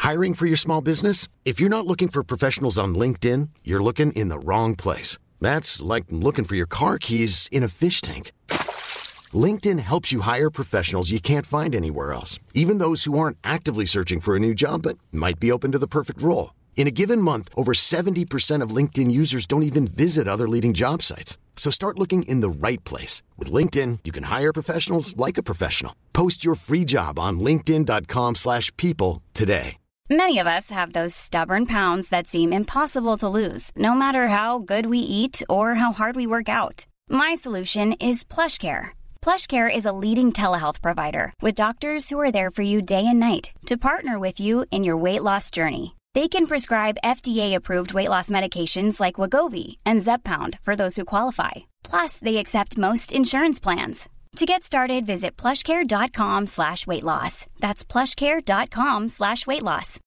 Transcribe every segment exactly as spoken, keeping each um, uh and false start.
Hiring for your small business? If you're not looking for professionals on LinkedIn, you're looking in the wrong place. That's like looking for your car keys in a fish tank. LinkedIn helps you hire professionals you can't find anywhere else, even those who aren't actively searching for a new job but might be open to the perfect role. In a given month, over seventy percent of LinkedIn users don't even visit other leading job sites. So start looking in the right place. With LinkedIn, you can hire professionals like a professional. Post your free job on linkedin.com slash people today. Many of us have those stubborn pounds that seem impossible to lose, no matter how good we eat or how hard we work out. My solution is PlushCare. PlushCare is a leading telehealth provider with doctors who are there for you day and night to partner with you in your weight loss journey. They can prescribe F D A-approved weight loss medications like Wegovy and Zepbound for those who qualify. Plus, they accept most insurance plans. To get started, visit plushcare.com slash weight loss. That's plushcare.com slash weight loss.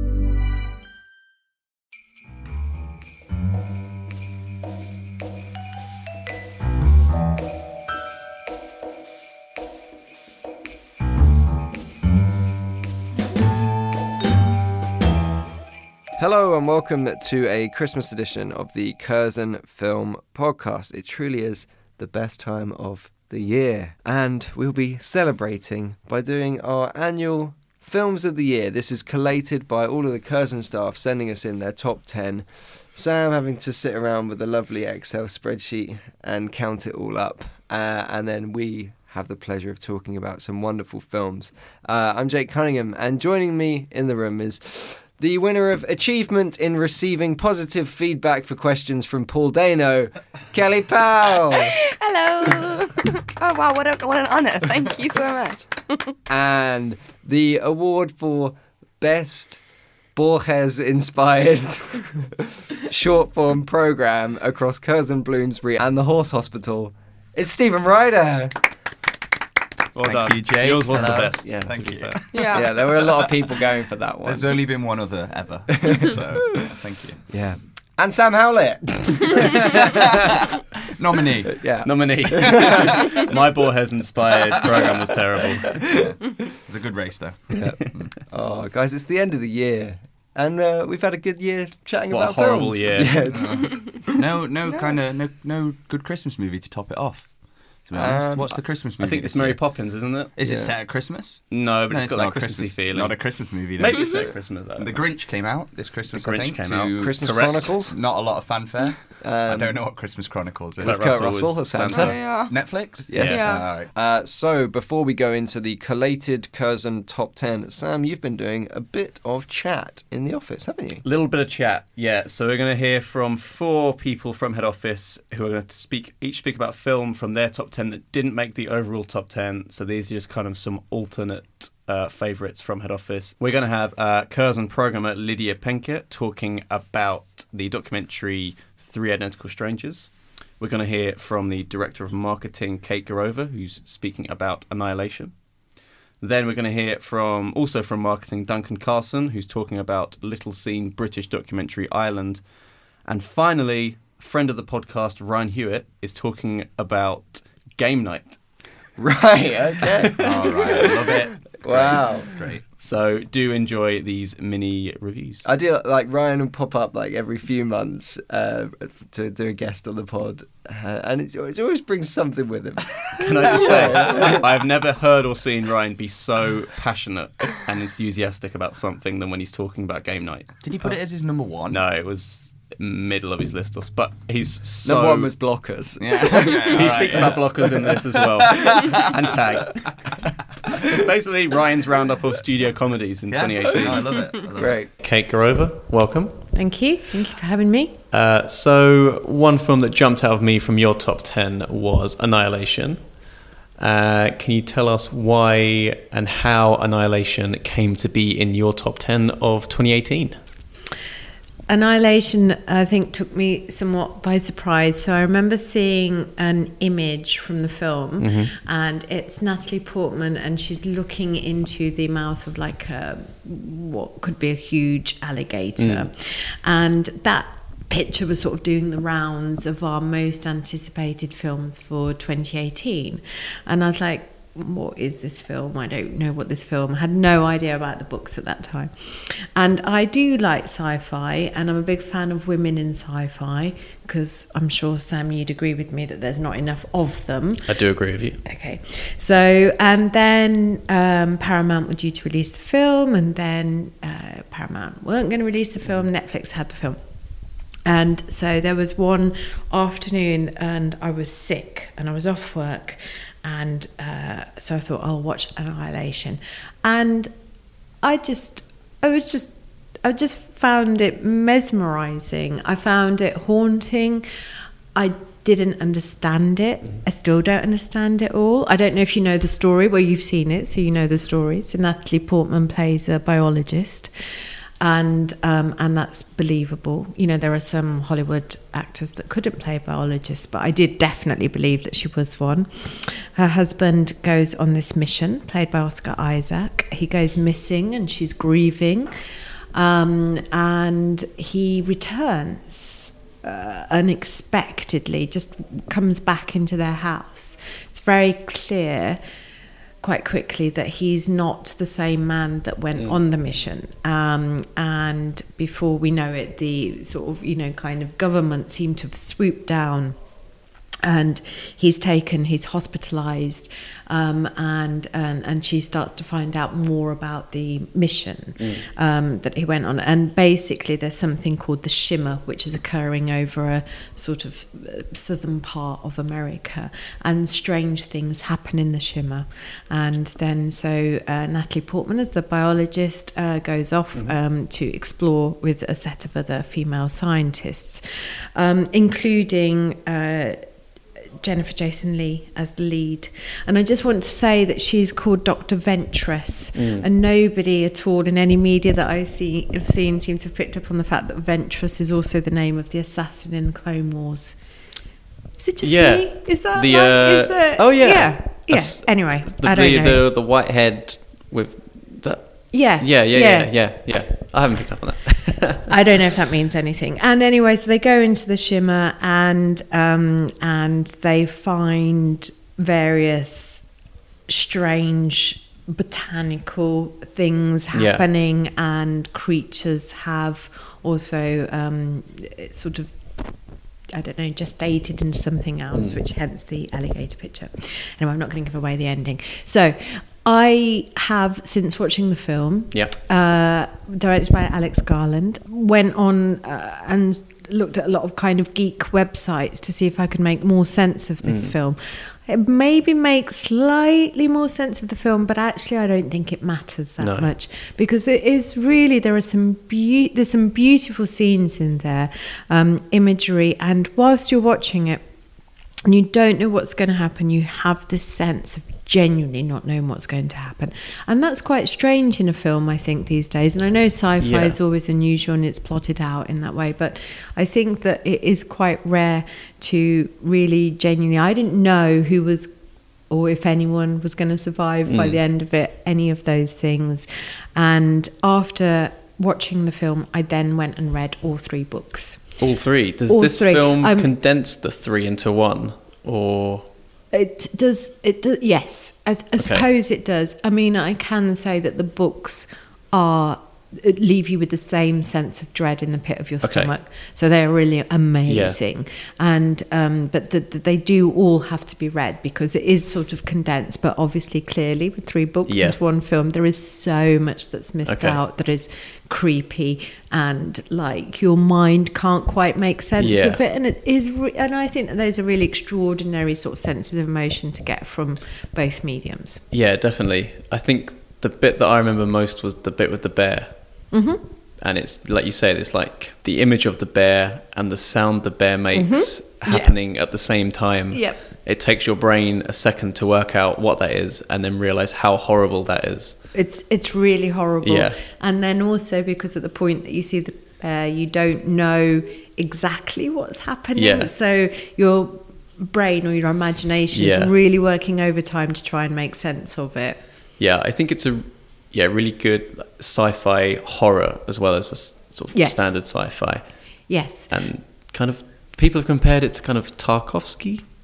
Hello and welcome to a Christmas edition of the Curzon Film Podcast. It truly is the best time of the year, and we'll be celebrating by doing our annual Films of the Year. This is collated by all of the Curzon staff sending us in their top ten. Sam having to sit around with a lovely Excel spreadsheet and count it all up, uh, and then we have the pleasure of talking about some wonderful films. Uh, I'm Jake Cunningham, and joining me in the room is the winner of Achievement in Receiving Positive Feedback for Questions from Paul Dano, Kelly Powell. Hello. Oh, wow, what, a, what an honour. Thank you so much. And the award for Best Borges-inspired short-form programme across Curzon, Bloomsbury and the Horse Hospital is Stephen Ryder. Well Thank done. you, Jay. Yours was Hello. the best. Yeah, Thank you. Yeah. Yeah, there were a lot of people going for that one. There's only been one other ever, so yeah, thank you. Yeah. And Sam Howlett. Nominee. Yeah. Nominee. My Borges-inspired programme was terrible. It was a good race, though. Yeah. Oh, guys, it's the end of the year. And uh, we've had a good year chatting What a about horrible films. year. Yeah. No, no, kind of, no, no good Christmas movie to top it off. To be honest, Um, what's the Christmas movie? I think it's this Mary year? Poppins, isn't it? Is it Yeah. set at Christmas? No, but No, it's got not that a Christmassy Christmas, feeling. Not a Christmas movie. Though. Maybe it's set at Christmas, though. The Grinch came out this Christmas. The Grinch I think, came to out. Christmas Correct. Chronicles. Not a lot of fanfare. I Um, don't know what Christmas Chronicles is. Kurt Kurt Russell Russell was as Santa. Santa. Oh, yeah. Netflix. Yes. Yeah. Ah, all right. Uh, so, before we go into the collated Curzon top ten, Sam, you've been doing a bit of chat in the office, haven't you? Little bit of chat, yeah. So we're going to hear from four people from head office who are going to speak, each speak about film from their top ten that didn't make the overall top ten. So these are just kind of some alternate uh, favourites from head office. We're going to have uh, Curzon programmer Lydia Penker talking about the documentary Three Identical Strangers. We're going to hear from the director of marketing Kate Garova, who's speaking about Annihilation. Then we're going to hear from, also from marketing, Duncan Carson, who's talking about little-seen British documentary Ireland. And finally, friend of the podcast, Ryan Hewitt, is talking about Game Night. Right, okay. All right. I love it. Wow. Great. So do enjoy these mini reviews. I do, like, Ryan will pop up, like, every few months uh, to do a guest on the pod, uh, and it, it always brings something with him. Can I just say, I've never heard or seen Ryan be so passionate and enthusiastic about something than when he's talking about Game Night. Did he put it as his number one? No, it was middle of his list, but he's so... Number one was Blockers. Yeah. Okay, He all speaks right, about blockers in this as well. And Tag. It's basically Ryan's roundup of studio comedies in yeah. twenty eighteen. No, I love it. I love it. Great. Kate Garova, welcome. Thank you. Thank you for having me. Uh, so, one film that jumped out of me from your top ten was Annihilation. Uh, can you tell us why and how Annihilation came to be in your top ten of twenty eighteen? Annihilation, I think, took me somewhat by surprise. So I remember seeing an image from the film, Mm-hmm. and it's Natalie Portman, and she's looking into the mouth of like a, what could be a huge alligator. Mm. And that picture was sort of doing the rounds of our most anticipated films for twenty eighteen. And I was like, what is this film? I don't know what this film. I had no idea about the books at that time. And I do like sci-fi, and I'm a big fan of women in sci-fi, because I'm sure, Sam, you'd agree with me that there's not enough of them. I do agree with you. Okay. So, and then um, Paramount were due to release the film, and then uh, Paramount weren't going to release the film. Netflix had the film. And so there was one afternoon, and I was sick, and I was off work. And uh, so I thought, I'll watch Annihilation. And I just, I was just, I just found it mesmerizing. I found it haunting. I didn't understand it. I still don't understand it all. I don't know if you know the story. Well, you've seen it, so you know the story. So Natalie Portman plays a biologist. And um, and that's believable. You know, there are some Hollywood actors that couldn't play biologists, but I did definitely believe that she was one. Her husband goes on this mission, played by Oscar Isaac. He goes missing, and she's grieving, um, and he returns uh, unexpectedly, just comes back into their house. It's very clear quite quickly that he's not the same man that went mm. on the mission, um, and before we know it, the sort of, you know, kind of government seemed to have swooped down, and he's taken, he's hospitalized, um, and, and and she starts to find out more about the mission mm. um, that he went on. And basically there's something called the Shimmer, which is occurring over a sort of southern part of America, and strange things happen in the Shimmer. And then so uh, Natalie Portman, as the biologist, uh, goes off mm-hmm. um, to explore with a set of other female scientists, um, including uh, Jennifer Jason Leigh as the lead. And I just want to say that she's called Doctor Ventress, mm. and nobody at all in any media that I see have seen seem to have picked up on the fact that Ventress is also the name of the assassin in Clone Wars. Is it just yeah. me? Is that the, like, uh, is the, oh yeah yeah yeah That's, anyway the, I don't the, know the the white head with the yeah yeah yeah yeah yeah yeah yeah I haven't picked up on that. I don't know if that means anything. And anyway, so they go into the Shimmer, and um, and they find various strange botanical things happening, yeah. and creatures have also um, sort of, I don't know, gestated into something else, mm. which hence the alligator picture. Anyway, I'm not going to give away the ending. So I have, since watching the film, yeah. uh, directed by Alex Garland, went on uh, and looked at a lot of kind of geek websites to see if I could make more sense of this mm. film. It maybe makes slightly more sense of the film, but actually I don't think it matters that no. much, because it is really, there are some be- there's some beautiful scenes in there, um, imagery, and whilst you're watching it and you don't know what's going to happen, you have this sense of genuinely not knowing what's going to happen. And that's quite strange in a film, I think, these days. And I know sci-fi yeah. is always unusual and it's plotted out in that way, but I think that it is quite rare to really genuinely, I didn't know who was, or if anyone was going to survive mm. by the end of it, any of those things. And after watching the film, I then went and read all three books. All three? Does all this three. film um, condense the three into one, or...? It does. It does. Yes, I, I okay. suppose it does. I mean, I can say that the books are leave you with the same sense of dread in the pit of your okay. stomach. So they're really amazing. Yeah. And um, but the, the, they do all have to be read, because it is sort of condensed. But obviously, clearly, with three books yeah. into one film, there is so much that's missed okay. out that is creepy, and like your mind can't quite make sense yeah. of it. And it is, re- and I think that those are really extraordinary sort of senses of emotion to get from both mediums. Yeah, definitely. I think the bit that I remember most was the bit with the bear. Mm-hmm. And it's like you said, it's like the image of the bear and the sound the bear makes mm-hmm. happening yeah. at the same time. Yep. It takes your brain a second to work out what that is, and then realize how horrible that is. It's it's really horrible. Yeah. And then also, because at the point that you see the bear, you don't know exactly what's happening. Yeah. So your brain or your imagination yeah. is really working overtime to try and make sense of it. Yeah, I think it's a yeah really good sci-fi horror as well as a sort of yes. standard sci-fi. Yes. And kind of people have compared it to kind of Tarkovsky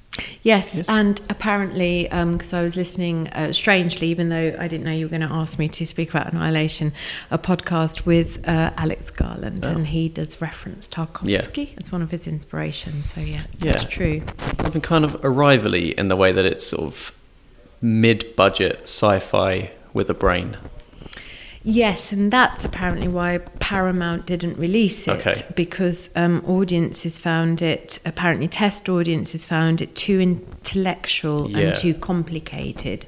Yes, Yes. and apparently, because I was listening, uh, strangely, even though I didn't know you were going to ask me to speak about Annihilation, a podcast with uh, Alex Garland, Oh. and he does reference Tarkovsky as one of his inspirations. So yeah, Yeah. that's true. Something kind of arrival-y in the way that it's sort of mid-budget sci-fi with a brain. Yes, and that's apparently why Paramount didn't release it, Okay. because um, audiences found it, apparently test audiences found it too intellectual Yeah. and too complicated.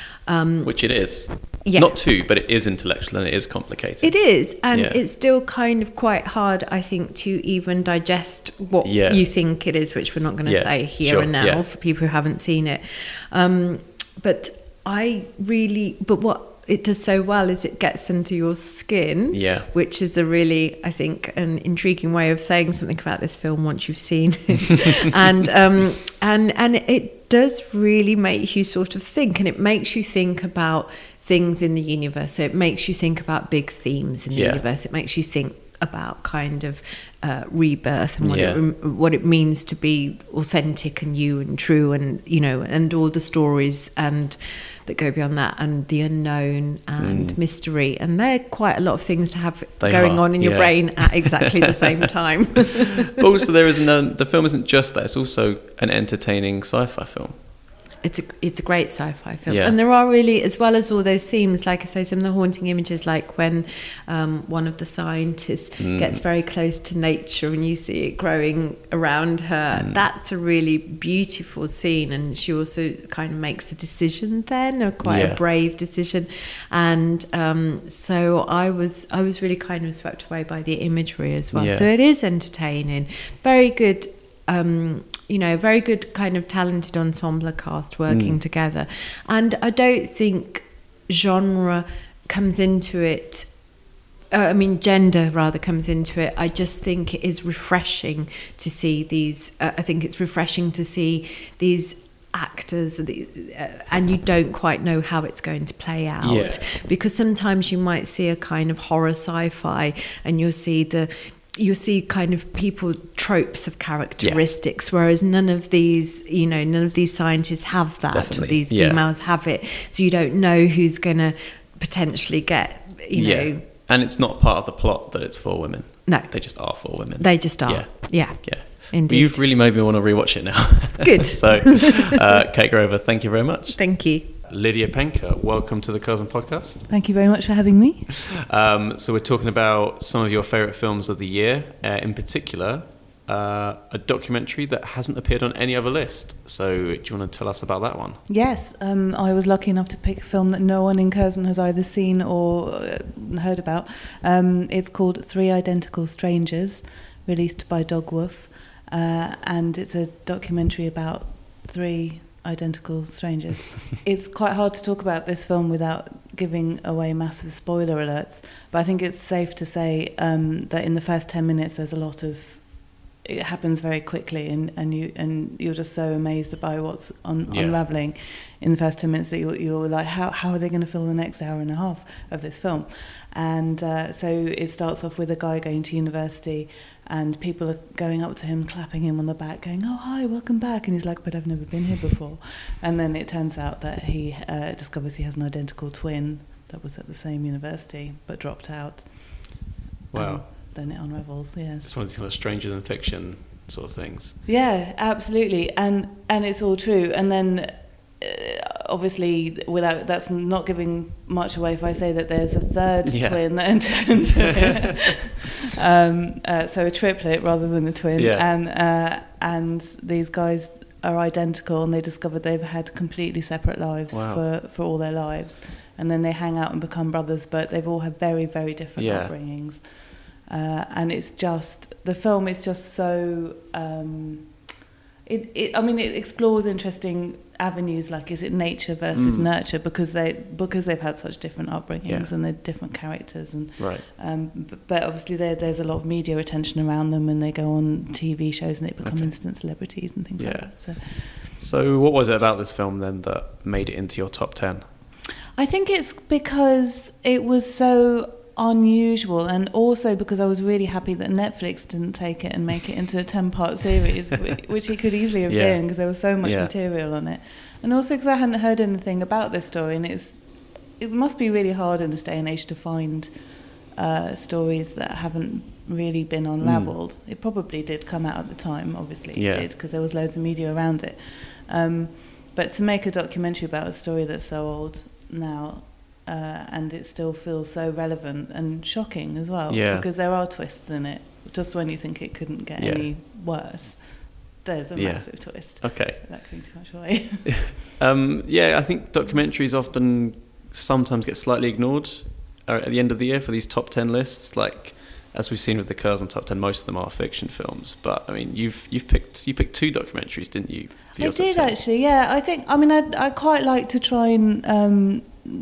Um, Which it is. Yeah. Not too, but it is intellectual and it is complicated. It is, and Yeah. it's still kind of quite hard, I think, to even digest what Yeah. you think it is, which we're not going to Yeah, say here sure, and now yeah. for people who haven't seen it. Um, but I really, but what it does so well is it gets into your skin, Yeah. which is a really, I think, an intriguing way of saying something about this film once you've seen it. and um, and and it does really make you sort of think, and it makes you think about things in the universe. So it makes you think about big themes in the Yeah. universe. It makes you think about kind of uh, rebirth and what Yeah. it rem- what it means to be authentic and you and true, and you know, and all the stories and that go beyond that, and the unknown and Mm. mystery, and they're quite a lot of things to have They going are, on in your yeah. brain at exactly the same time. But also there isn't a, the film isn't just that, it's also an entertaining sci-fi film. It's a it's a great sci-fi film, Yeah. and there are really, as well as all those themes, like I say, some of the haunting images, like when um, one of the scientists Mm. gets very close to nature and you see it growing around her. Mm. That's a really beautiful scene, and she also kind of makes a decision then, a quite Yeah. a brave decision, and um, so I was I was really kind of swept away by the imagery as well. Yeah. So it is entertaining, very good. Um, you know, very good kind of talented ensemble cast working Mm. together. And I don't think genre comes into it, uh, I mean, gender rather comes into it. I just think it is refreshing to see these, uh, I think it's refreshing to see these actors the, uh, and you don't quite know how it's going to play out. Yeah. Because sometimes you might see a kind of horror sci-fi and you'll see the you'll see kind of people tropes of characteristics, yeah. whereas none of these, you know, none of these scientists have that. Definitely. These yeah. females have it, so you don't know who's going to potentially get, you know. Yeah. And it's not part of the plot that it's for women. No, they just are for women. They just are. Yeah. Yeah. Yeah. Indeed. But you've really made me want to rewatch it now. Good. So, uh, Kate Grover, thank you very much. Thank you. Lydia Penker, welcome to the Curzon Podcast. Thank you very much for having me. Um, so we're talking about some of your favourite films of the year, uh, in particular, uh, a documentary that hasn't appeared on any other list. So do you want to tell us about that one? Yes, um, I was lucky enough to pick a film that no one in Curzon has either seen or uh, heard about. Um, it's called Three Identical Strangers, released by Dogwoof, uh, and it's a documentary about three identical strangers. It's quite hard to talk about this film without giving away massive spoiler alerts, but I think it's safe to say um, that in the first ten minutes there's a lot of, it happens very quickly, and, and you and you're just so amazed by what's un, yeah. unraveling in the first ten minutes that you're, you're like, how how are they going to fill the next hour and a half of this film? And uh, so it starts off with a guy going to university, and people are going up to him, clapping him on the back, going, "Oh, hi, welcome back." And he's like, "But I've never been here before." And then it turns out that he uh, discovers he has an identical twin that was at the same university but dropped out. Wow. And then it unravels, yes. It's one of these kind of stranger than fiction sort of things. Yeah, absolutely. And and it's all true. And then uh, obviously, without that's not giving much away if I say that there's a third yeah. twin that enters into it. um, uh, so a triplet rather than a twin. Yeah. And uh, and these guys are identical, and they discover they've had completely separate lives wow. for, for all their lives. And then they hang out and become brothers, but they've all had very, very different yeah. upbringings. Uh, and it's just, the film is just so, um, it, it, I mean, it explores interesting avenues, like is it nature versus mm. nurture, because they because they've had such different upbringings yeah. and they're different characters, and right. um, but, but obviously there there's a lot of media attention around them, and they go on T V shows and they become okay. instant celebrities and things yeah. like that. So. so what was it about this film then that made it into your top ten? I think it's because it was so unusual, and also because I was really happy that Netflix didn't take it and make it into a ten-part series, whi- which it could easily have Yeah. been because there was so much Yeah. material on it. And also because I hadn't heard anything about this story, and it was, it must be really hard in this day and age to find uh, stories that haven't really been unravelled. It probably did come out at the time, obviously Yeah. it did, because there was loads of media around it. Um, but to make a documentary about a story that's so old now, uh, and it still feels so relevant and shocking as well, Yeah. because there are twists in it. Just when you think it couldn't get Yeah. any worse, there's a Yeah. massive twist. Okay. That gave too much away. Um, yeah, I think documentaries often sometimes get slightly ignored uh, at the end of the year for these top ten lists. Like, as we've seen with the Curzon top ten, most of them are fiction films. But I mean, you've you've picked you picked two documentaries, didn't you? for I your top did ten? actually, yeah. I think, I mean, I I quite like to try and um,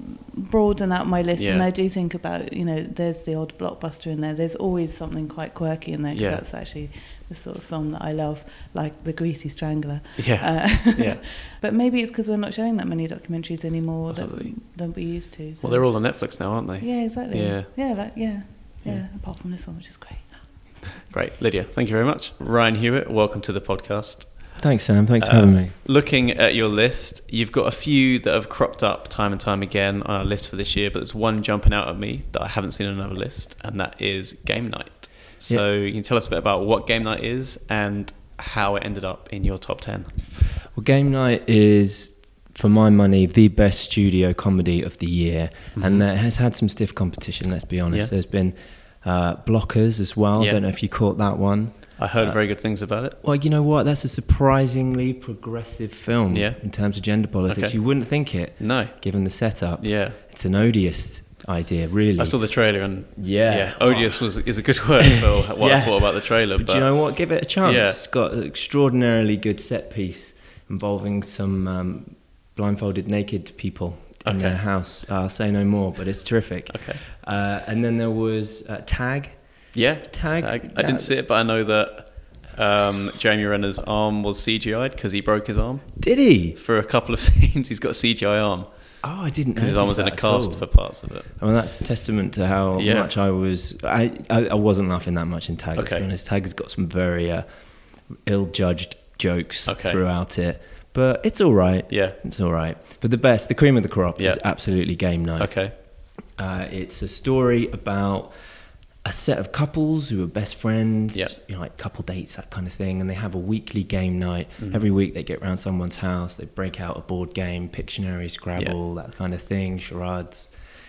broaden out my list, Yeah. and I do think about, you know, there's the odd blockbuster in there. There's always something quite quirky in there, because Yeah. that's actually the sort of film that I love, like The Greasy Strangler. Yeah. Uh, Yeah. But maybe it's because we're not showing that many documentaries anymore Possibly. than, than we used to. So. Well, they're all on Netflix now, aren't they? Yeah, exactly. Yeah. Yeah, like, yeah, yeah, Yeah. apart from this one, which is great. Great, Lydia. Thank you very much. Ryan Hewitt, welcome to the podcast. Thanks, Sam. Thanks for Uh, having me. Looking at your list, you've got a few that have cropped up time and time again on our list for this year, but there's one jumping out at me that I haven't seen on another list, and that is Game Night. So you can tell us a bit about what Game Night is and how it ended up in your top ten. Well, Game Night is, for my money, the best studio comedy of the year, Mhm. and it has had some stiff competition, let's be honest. Yeah. There's been uh, Blockers as well. Yeah. Don't know if you caught that one. I heard Uh, very good things about it. Well, you know what? That's a surprisingly progressive film Yeah. in terms of gender politics. Okay. You wouldn't think it, No. given the setup. Yeah. It's an odious idea, really. I saw the trailer and Yeah. yeah, odious was is a good word for what I Yeah. thought about the trailer. But, But, do you know what? Give it a chance. Yeah. It's got an extraordinarily good set piece involving some um, blindfolded naked people in Okay. their house. I'll say no more, but it's terrific. Okay. Uh, and then there was uh, Tag. Yeah, Tag. I didn't see it, but I know that um, Jeremy Renner's arm was C G I'd because he broke his arm. Did he? For a couple of scenes, he's got a C G I arm. Oh, I didn't know. Because his arm was in a that at cast all. for parts of it. Well, that's a testament to how Yeah. much I was. I, I, I wasn't laughing that much in Tag. Okay. To be honest, Tag has got some very uh, ill-judged jokes Okay. throughout it, but it's all right. Yeah. It's all right. But the best, the cream of the crop, Yeah. is absolutely Game Night. Okay. Uh, it's a story about a set of couples who are best friends, Yeah. you know, like couple dates, that kind of thing, and they have a weekly game night. Mhm. Every week they get round someone's house, they break out a board game, Pictionary, Scrabble, that kind of thing, charades,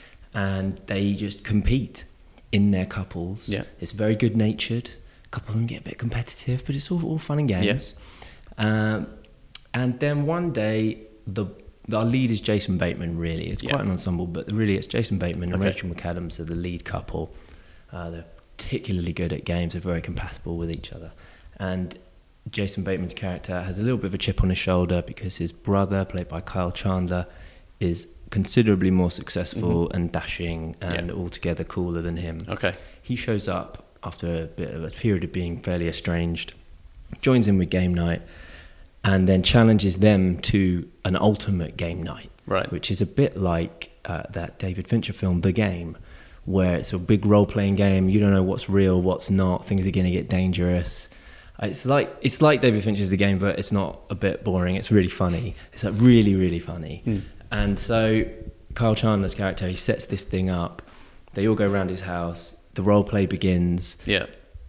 and they just compete in their couples. Yeah. It's very good-natured. A couple of them get a bit competitive, but it's all, all fun and games. Um, and then one day, the our lead is Jason Bateman, really. It's Yeah. quite an ensemble, but really it's Jason Bateman and Okay. Rachel McAdams are the lead couple. Uh, they're particularly good at games, they're very compatible with each other. And Jason Bateman's character has a little bit of a chip on his shoulder because his brother, played by Kyle Chandler, is considerably more successful Mhm. and dashing and Yeah. altogether cooler than him. Okay. He shows up after a bit of a period of being fairly estranged, joins in with Game Night, and then challenges them to an ultimate game night, Right. which is a bit like uh, that David Fincher film, The Game, where it's a big role-playing game. You don't know what's real, what's not. Things are going to get dangerous. Uh, It's like it's like David Fincher's The Game, but it's not a bit boring. It's really funny. It's like really, really funny. Mm. And so Kyle Chandler's character, he sets this thing up. They all go around his house. The role play begins, Yeah.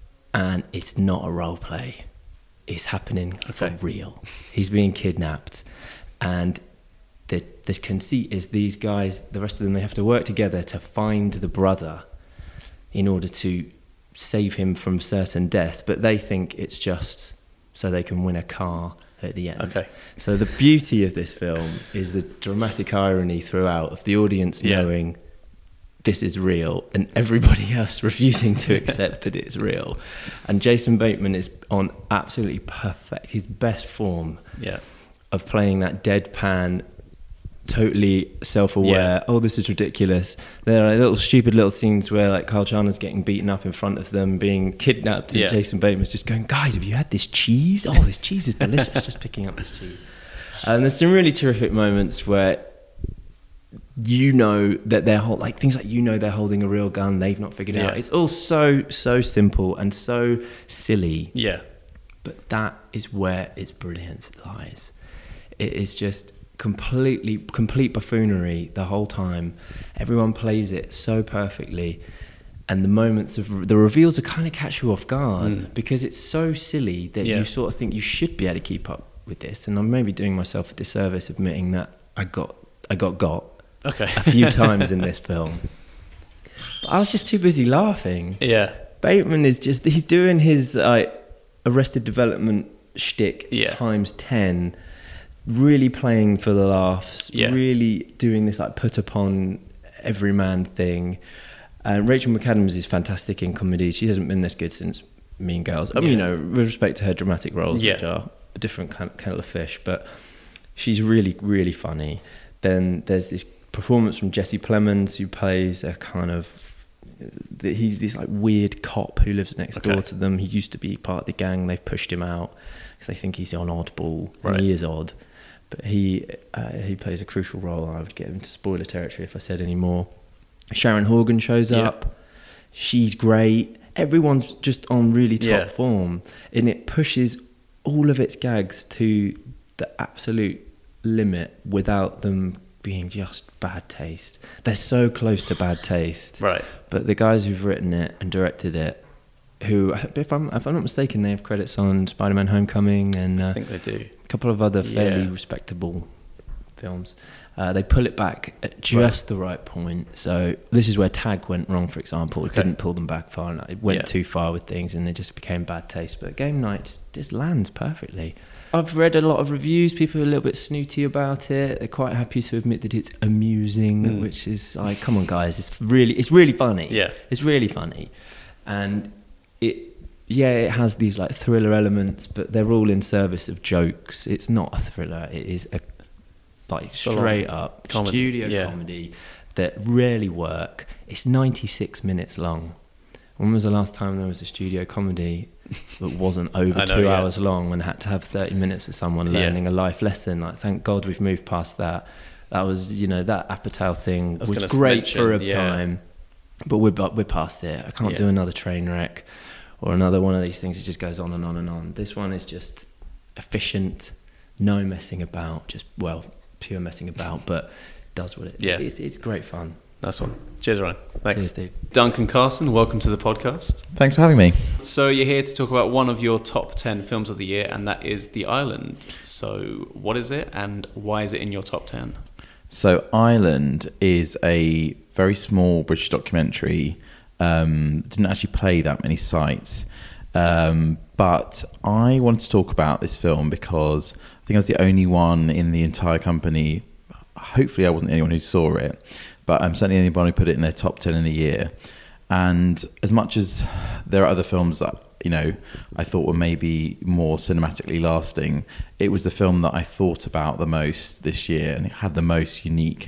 and it's not a role play. It's happening Okay. for real. He's being kidnapped, and the the conceit is these guys, the rest of them, they have to work together to find the brother in order to save him from certain death. But they think it's just so they can win a car at the end. Okay. So the beauty of this film is the dramatic irony throughout of the audience Yeah. knowing this is real and everybody else refusing to accept that it's real. And Jason Bateman is on absolutely perfect, his best form Yeah. of playing that deadpan, totally self-aware, Yeah. oh, this is ridiculous. There are little stupid little scenes where like Kyle Chandler's getting beaten up in front of them, being kidnapped, and Yeah. Jason Bateman's just going, guys, have you had this cheese? Oh, this cheese is delicious. Just picking up this cheese. And there's some really terrific moments where you know that they're hold, like things like you know they're holding a real gun, they've not figured it Yeah. out. It's all so so simple and so silly. Yeah. But that is where its brilliance lies. It is just completely complete buffoonery the whole time. Everyone plays it so perfectly, and the moments of the reveals are kind of catch you off guard Mm. because it's so silly that Yeah. you sort of think you should be able to keep up with this. And I'm maybe doing myself a disservice admitting that I got I got got Okay. a few times in this film. But I was just too busy laughing. Yeah. Bateman is just, he's doing his uh, Arrested Development shtick Yeah. times ten, really playing for the laughs, Yeah. really doing this like put upon everyman thing. And Rachel McAdams is fantastic in comedy. She hasn't been this good since Mean Girls. I mean, you Yeah. know, with respect to her dramatic roles, Yeah. which are a different kind of kettle of fish, but she's really, really funny. Then there's this performance from Jesse Plemons, who plays a kind of, he's this like weird cop who lives next Okay. door to them. He used to be part of the gang. They've pushed him out because they think he's on oddball. Right. And he is odd, but he uh, he plays a crucial role. I would get into spoiler territory if I said any more. Sharon Horgan shows Yeah. up. She's great. Everyone's just on really top Yeah. form, and it pushes all of its gags to the absolute limit without them being just bad taste. They're so close to bad taste. Right. But the guys who've written it and directed it, who, if I'm, if I'm not mistaken, they have credits on Spider-Man Homecoming and uh, I think they do. a couple of other fairly Yeah. respectable films. Uh, they pull it back at just the right point. So this is where Tag went wrong, for example. It Okay. didn't pull them back far enough. It went Yeah. too far with things and it just became bad taste. But Game Night just, just lands perfectly. I've read a lot of reviews. People are a little bit snooty about it. They're quite happy to admit that it's amusing, Mm. which is like, come on, guys, it's really, it's really funny. Yeah. It's really funny, and it, yeah, it has these like thriller elements, but they're all in service of jokes. It's not a thriller. It is a like Full on straight up comedy, studio yeah. comedy that rarely work. It's ninety-six minutes long. When was the last time there was a studio comedy that wasn't over I know, two yeah. hours long and had to have thirty minutes with someone Yeah. learning a life lesson? Like, thank God we've moved past that. That was, you know, that Apatow thing I was was, gonna great mention, for a yeah. time, but we're bu- we're past it. I can't Yeah. do another train wreck or another one of these things. It just goes on and on and on. This one is just efficient, no messing about, just well, pure messing about, but does what it. Yeah. it's, it's great fun. Nice one. Cheers, Ryan. Thanks. Cheers, dude. Duncan Carson, welcome to the podcast. Thanks for having me. So you're here to talk about one of your top ten films of the year, and that is The Island. So what is it, and why is it in your top ten? So Island is a very small British documentary. Um, didn't actually play that many sites. Um, but I wanted to talk about this film because I think I was the only one in the entire company. Hopefully I wasn't the only one who saw it, but I'm certainly anyone who put it in their top ten in a year. And as much as there are other films that, you know, I thought were maybe more cinematically lasting, it was the film that I thought about the most this year, and it had the most unique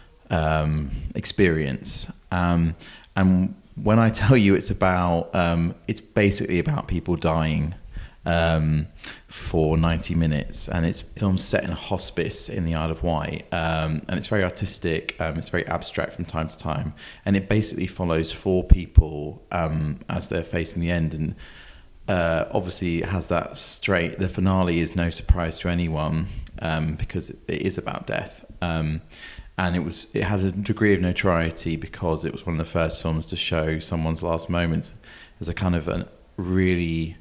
um, experience. Um, and when I tell you it's about, um, it's basically about people dying um, for ninety minutes, and it's filmed set in a hospice in the Isle of Wight, um, and it's very artistic. Um, it's very abstract from time to time, and it basically follows four people um, as they're facing the end. And uh, obviously, it has that straight. The finale is no surprise to anyone um, because it, it is about death. Um, And it was it had a degree of notoriety because it was one of the first films to show someone's last moments as a kind of a really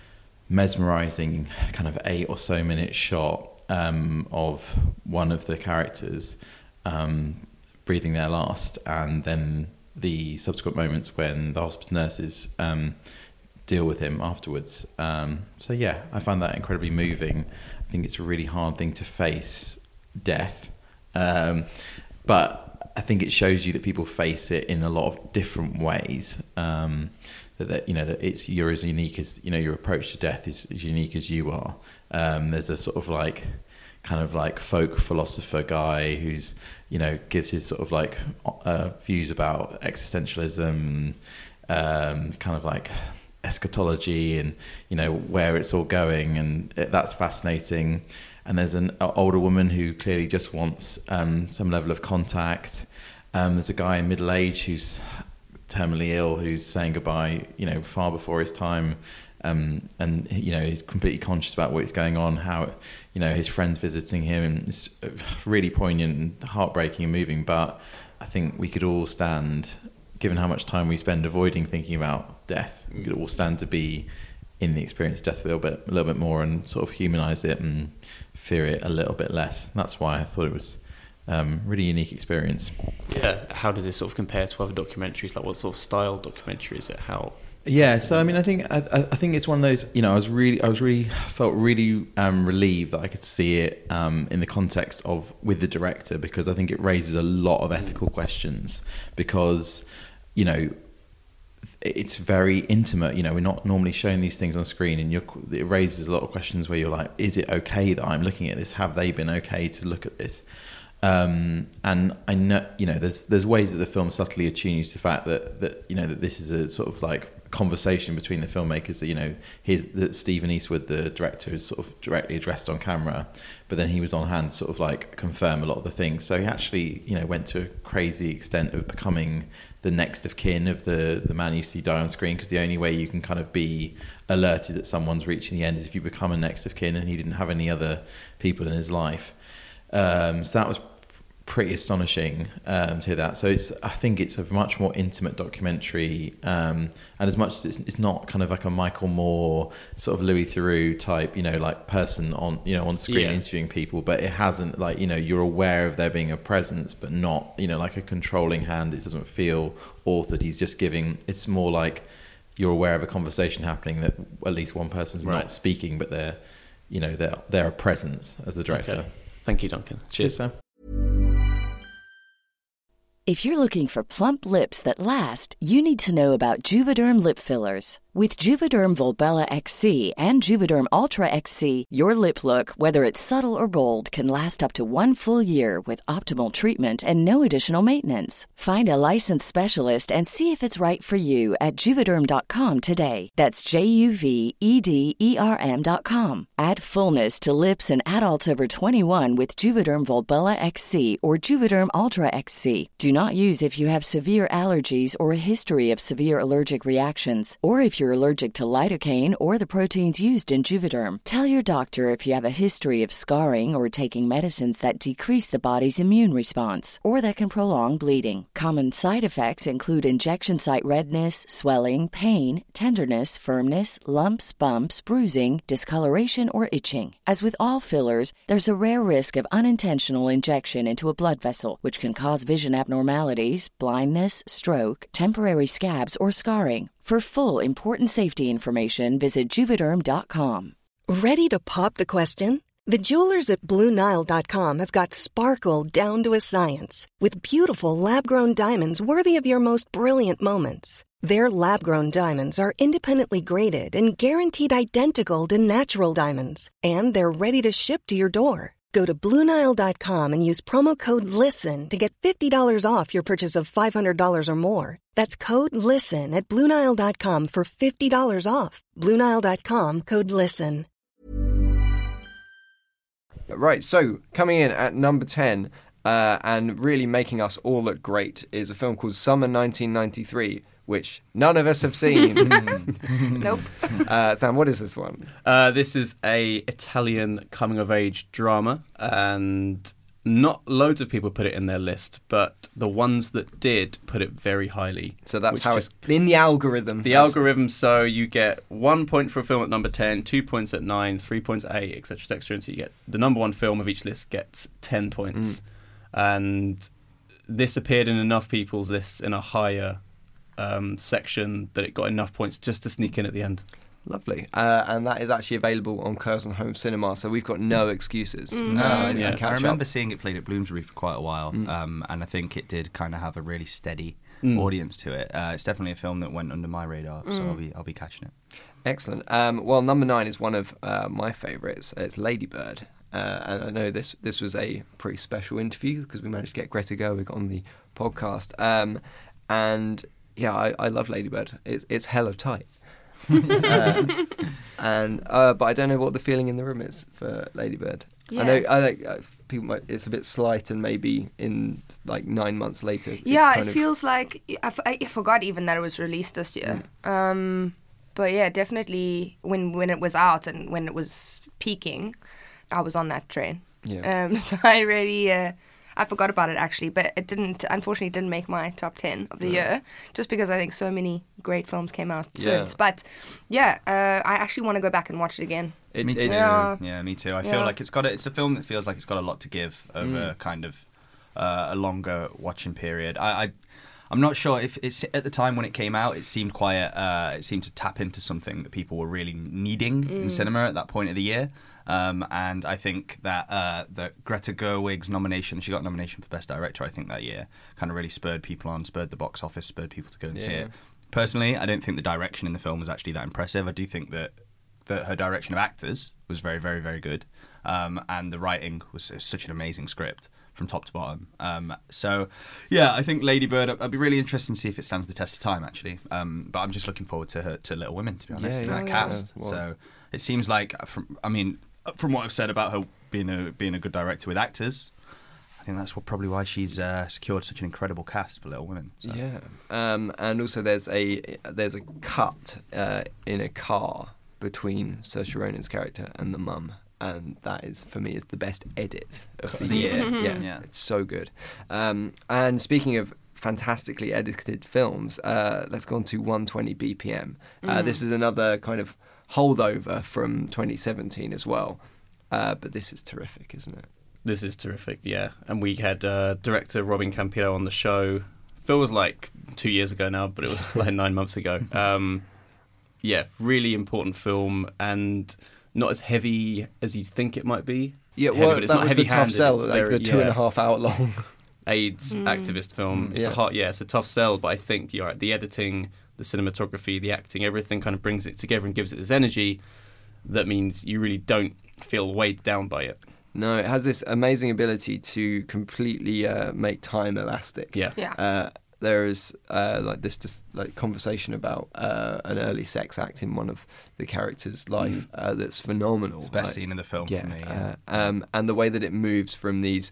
mesmerizing kind of eight or so minute shot um, of one of the characters um, breathing their last, and then the subsequent moments when the hospice nurses um, deal with him afterwards. Um, so yeah, I found that incredibly moving. I think it's a really hard thing to face, death. Um, but I think it shows you that people face it in a lot of different ways. Um, that, that you know that it's you're as unique as you know your approach to death is as unique as you are. Um, there's a sort of like kind of like folk philosopher guy who's you know gives his sort of like uh, views about existentialism, um, kind of like eschatology, and you know where it's all going, and it, that's fascinating. and there's an older woman who clearly just wants um, some level of contact. Um, there's a guy in middle age who's terminally ill, who's saying goodbye, you know, far before his time, um, and you know, he's completely conscious about what's going on. How, you know, his friends visiting him, and it's really poignant and heartbreaking and moving. But I think we could all stand, given how much time we spend avoiding thinking about death, we could all stand to be in the experience of death a little bit, a little bit more, and sort of humanise it and fear it a little bit less. That's why I thought it was um, really unique experience. Yeah. How does this sort of compare to other documentaries? Like, what sort of style documentary is it? How? Yeah, so I mean, I think I, I think it's one of those. You know, I was really, I was really felt really um, relieved that I could see it um, in the context of with the director, because I think it raises a lot of ethical questions. Because, you know, it's very intimate. You know, we're not normally showing these things on screen, and you're, it raises a lot of questions where you're like, is it okay that I'm looking at this? Have they been okay to look at this? Um, and I know, you know, there's there's ways that the film subtly attunes to the fact that that you know that this is a sort of like conversation between the filmmakers. That, you know, his that Stephen Eastwood, the director, is sort of directly addressed on camera, but then he was on hand to sort of like confirm a lot of the things. So he actually, you know, went to a crazy extent of becoming the next of kin of the the man you see die on screen, because the only way you can kind of be alerted that someone's reaching the end is if you become a next of kin, and he didn't have any other people in his life. Um, so that was pretty astonishing um, to hear that. So it's, I think it's a much more intimate documentary, um, and as much as it's, it's not kind of like a Michael Moore sort of Louis Theroux type, you know, like person on, you know, on screen Yeah. interviewing people, but it hasn't, like, you know, you're aware of there being a presence, but not, you know, like a controlling hand. It doesn't feel authored. He's just giving, it's more like you're aware of a conversation happening that at least one person's Right. not speaking, but they're, you know, they're, they're a presence as the director. Okay. Thank you, Duncan. Cheers. Sam. If you're looking for plump lips that last, you need to know about Juvederm lip fillers. With Juvederm Volbella X C and Juvederm Ultra X C, your lip look, whether it's subtle or bold, can last up to one full year with optimal treatment and no additional maintenance. Find a licensed specialist and see if it's right for you at Juvederm dot com today. That's J U V E D E R M dot com. Add fullness to lips in adults over twenty-one with Juvederm Volbella X C or Juvederm Ultra X C. Do not use if you have severe allergies or a history of severe allergic reactions, or if you're allergic to lidocaine or the proteins used in Juvederm. Tell your doctor if you have a history of scarring or taking medicines that decrease the body's immune response or that can prolong bleeding. Common side effects include injection site redness, swelling, pain, tenderness, firmness, lumps, bumps, bruising, discoloration, or itching. As with all fillers, there's a rare risk of unintentional injection into a blood vessel, which can cause vision abnormalities, blindness, stroke, temporary scabs, or scarring. For full, important safety information, visit Juvederm dot com. Ready to pop the question? The jewelers at Blue Nile dot com have got sparkle down to a science with beautiful lab-grown diamonds worthy of your most brilliant moments. Their lab-grown diamonds are independently graded and guaranteed identical to natural diamonds, and they're ready to ship to your door. Go to Blue Nile dot com and use promo code LISTEN to get fifty dollars off your purchase of five hundred dollars or more. That's code LISTEN at Blue Nile dot com for fifty dollars off. Blue Nile dot com, code LISTEN. Right, so coming in at number ten uh, and really making us all look great is a film called Summer nineteen ninety-three, which none of us have seen. Nope. Uh, Sam, what is this one? Uh, this is a Italian coming-of-age drama, and not loads of people put it in their list, but the ones that did put it very highly. So that's which how just, it's in the algorithm. The that's... algorithm, so you get one point for a film at number ten, two points at nine, three points at eight, et cetera, et cetera. So you get the number one film of each list gets ten points. Mm. And this appeared in enough people's lists in a higher um, section that it got enough points just to sneak in at the end. Lovely. Uh, and that is actually available on Curzon Home Cinema, so we've got no excuses. Mm. No, uh, and, yeah, and I remember up. seeing it played at Bloomsbury for quite a while, Mm. um, and I think it did kind of have a really steady Mm. audience to it. Uh, it's definitely a film that went under my radar, Mm. so I'll be I'll be catching it. Excellent. Um, well, number nine is one of uh, my favourites. It's Lady Bird. Uh, and I know this this was a pretty special interview because we managed to get Greta Gerwig on the podcast. Um, and yeah, I, I love Lady Bird. It's it's hella tight. uh, and uh, but I don't know what the feeling in the room is for Lady Bird. Yeah. I know. I like uh, people. Might, it's a bit slight, and maybe in like nine months later. it's Yeah, kind it of- feels like I, f- I forgot even that it was released this year. Um, but yeah, definitely when when it was out and when it was peaking, I was on that train. Yeah. Um, so I really uh, I forgot about it actually, but it didn't. Unfortunately, didn't make my top ten of the Yeah. year, just because I think so many great films came out Yeah. since. But yeah, uh, I actually want to go back and watch it again. It- me it- too. Yeah. Yeah. me too. I Yeah. feel like it's got a, it's a film that feels like it's got a lot to give over Mm. kind of uh, a longer watching period. I, I I'm not sure if it's at the time when it came out. It seemed quite. Uh, it seemed to tap into something that people were really needing in Mm. cinema at that point of the year. Um, and I think that uh, that Greta Gerwig's nomination, she got a nomination for Best Director, I think, that year, kind of really spurred people on, spurred the box office, spurred people to go and see Yeah. it. Personally, I don't think the direction in the film was actually that impressive. I do think that that her direction of actors was very, very, very good, um, and the writing was such an amazing script from top to bottom. Um, so, yeah, I think Lady Bird. I'd be really interested to see if it stands the test of time, actually. Um, but I'm just looking forward to her, to Little Women, to be honest, Yeah, and yeah. that Oh, yeah. cast. Yeah, well- So it seems like, from I mean, from what I've said about her being a being a good director with actors, I think that's what, probably why she's uh, secured such an incredible cast for Little Women. So. Yeah, um, and also there's a there's a cut uh, in a car between Saoirse Ronan's character and the mum, and that is for me is the best edit of the year. yeah, Yeah. it's so good. Um, and speaking of fantastically edited films, uh, let's go on to one twenty B P M. Uh, Mm. This is another kind of holdover from twenty seventeen as well, uh, but this is terrific, isn't it? This is terrific, yeah. And we had uh, director Robin Campillo on the show. Feels like two years ago now, but it was like nine months ago. Um, yeah, really important film, and not as heavy as you think it might be. Yeah, Heavy, well, but it's that not was the tough heavy-handed, sell, it's like very- the two and yeah. a half hour long. AIDS Mm. activist film. Mm, It's yeah. a hard, yeah, it's a tough sell, but I think you're right. The editing, the cinematography, the acting, everything kind of brings it together and gives it this energy that means you really don't feel weighed down by it. No, it has this amazing ability to completely uh, make time elastic. Yeah. Yeah. Uh, there is uh, like this just like conversation about uh, an early sex act in one of the characters' life uh, that's phenomenal. It's the best Like, scene in the film yeah, for me. Yeah. uh, um, and the way that it moves from these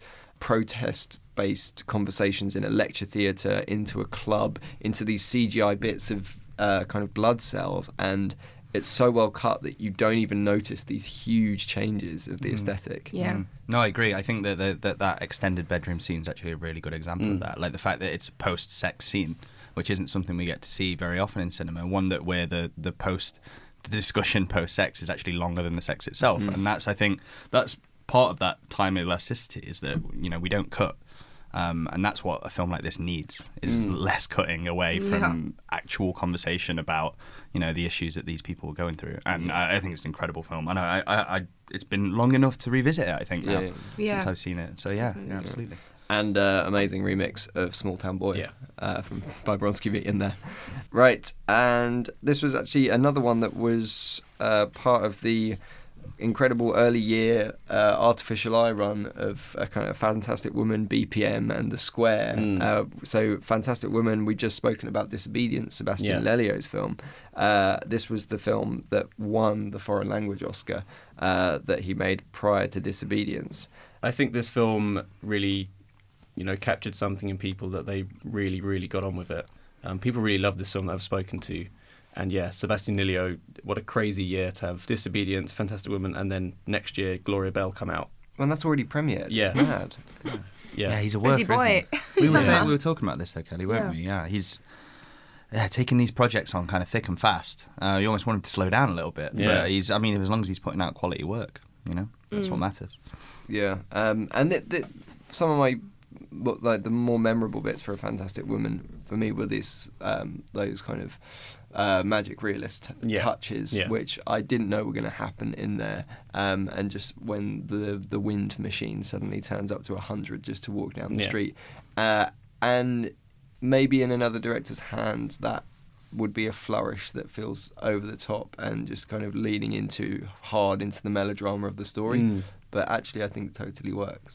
protest-based conversations in a lecture theatre into a club, into these C G I bits of uh, kind of blood cells, and it's so well cut that you don't even notice these huge changes of the Mm. aesthetic. Yeah. Mm. No, I agree. I think that the, that that extended bedroom scene is actually a really good example of Mm. that. Like the fact that it's a post-sex scene, which isn't something we get to see very often in cinema. One that where the the post the discussion post-sex is actually longer than the sex itself, Mm. and that's I think that's part of that time elasticity is that you know we don't cut. Um, and that's what a film like this needs: is Mm. less cutting away Yeah. from actual conversation about, you know, the issues that these people are going through. And I, I think it's an incredible film. And I, I, I, it's been long enough to revisit it. I think now Yeah, yeah. Yeah. since I've seen it. So yeah, Definitely. yeah absolutely. And uh, amazing remix of Small Town Boy Yeah. uh, from by Bronski in there. Right, and this was actually another one that was uh, part of the incredible early year uh, Artificial Eye run of a kind of Fantastic Woman, B P M, and The Square. Mm. Uh, so Fantastic Woman, we'd just spoken about Disobedience, Sebastian Yeah. Lelio's film. Uh, this was the film that won the foreign language Oscar uh, that he made prior to Disobedience. I think this film really, you know, captured something in people that they really, really got on with it. Um, people really love this film that I've spoken to. And yeah, Sebastian Lelio, what a crazy year to have Disobedience, Fantastic Woman, and then next year Gloria Bell come out. Well, that's already premiered. Yeah. It's mad. Yeah, Yeah, he's a worker. Busy boy. Isn't he? We were Yeah. saying, we were talking about this though, Kelly, weren't Yeah. we? Yeah, he's yeah taking these projects on kind of thick and fast. Uh, you almost want him to slow down a little bit. Yeah. But he's, I mean, as long as he's putting out quality work, you know, that's what Mm. matters. Yeah, um, and th- th- some of my what, like the more memorable bits for A Fantastic Woman for me were this um, those kind of uh, magic realist t- Yeah. touches, Yeah. which I didn't know were going to happen in there, um, and just when the the wind machine suddenly turns up to a hundred just to walk down the Yeah. street, uh, and maybe in another director's hands that would be a flourish that feels over the top and just kind of leaning into hard into the melodrama of the story. Mm. But actually I think it totally works.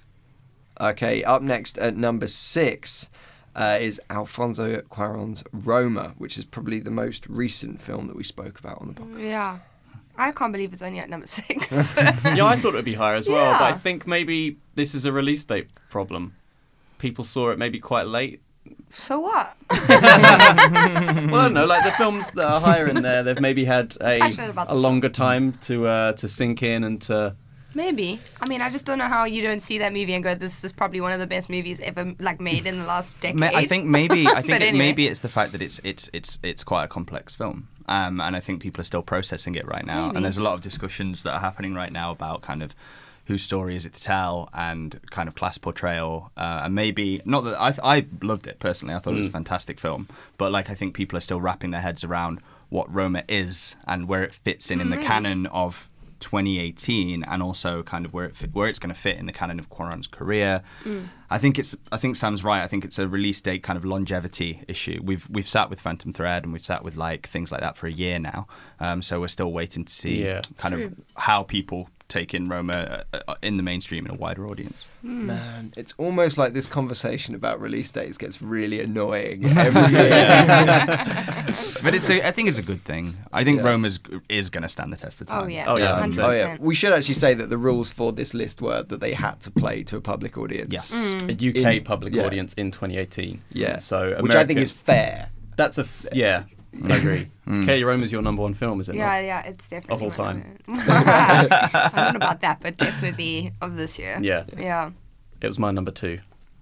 Okay, up next at number six uh, is Alfonso Cuarón's Roma, which is probably the most recent film that we spoke about on the podcast. Yeah. I can't believe it's only at number six. Yeah, I thought it would be higher as well, Yeah. but I think maybe this is a release date problem. People saw it maybe quite late. So what? Well, I don't know. Like the films that are higher in there, they've maybe had a Passionate about the a longer time to uh, to sink in and to. Maybe. I mean, I just don't know how you don't see that movie and go, "This is probably one of the best movies ever, like made in the last decade." Ma- I think maybe I think But it, anyway. maybe it's the fact that it's it's it's it's quite a complex film, um, and I think people are still processing it right now. Maybe. And there's a lot of discussions that are happening right now about kind of whose story is it to tell and kind of class portrayal, uh, and maybe not that I I loved it personally. I thought it was a Mm. fantastic film, but like I think people are still wrapping their heads around what Roma is and where it fits in in the Mm. canon of twenty eighteen, and also kind of where it fit, where it's going to fit in the canon of Cuarón's career. Mm. I think it's. I think Sam's right. I think it's a release date kind of longevity issue. We've we've sat with Phantom Thread and we've sat with like things like that for a year now. Um, so we're still waiting to see Yeah. kind True. of how people take in Roma uh, uh, in the mainstream in a wider audience. Man, it's almost like this conversation about release dates gets really annoying every year. But it's. A, I think it's a good thing. I think Yeah. Roma's is going to stand the test of time. Oh yeah. Oh, yeah, one hundred Oh percent. yeah. We should actually say that the rules for this list were that they had to play to a public audience. Yes. Mm. A U K In- public yeah. audience in twenty eighteen. Yeah. So Which I think American- is fair. That's a f- yeah. I agree. Mm. Katie Roma's your number one film, is it Yeah, not? yeah, it's definitely Of all one time. my- I don't know about that, but definitely of this year. Yeah. Yeah. It was my number two.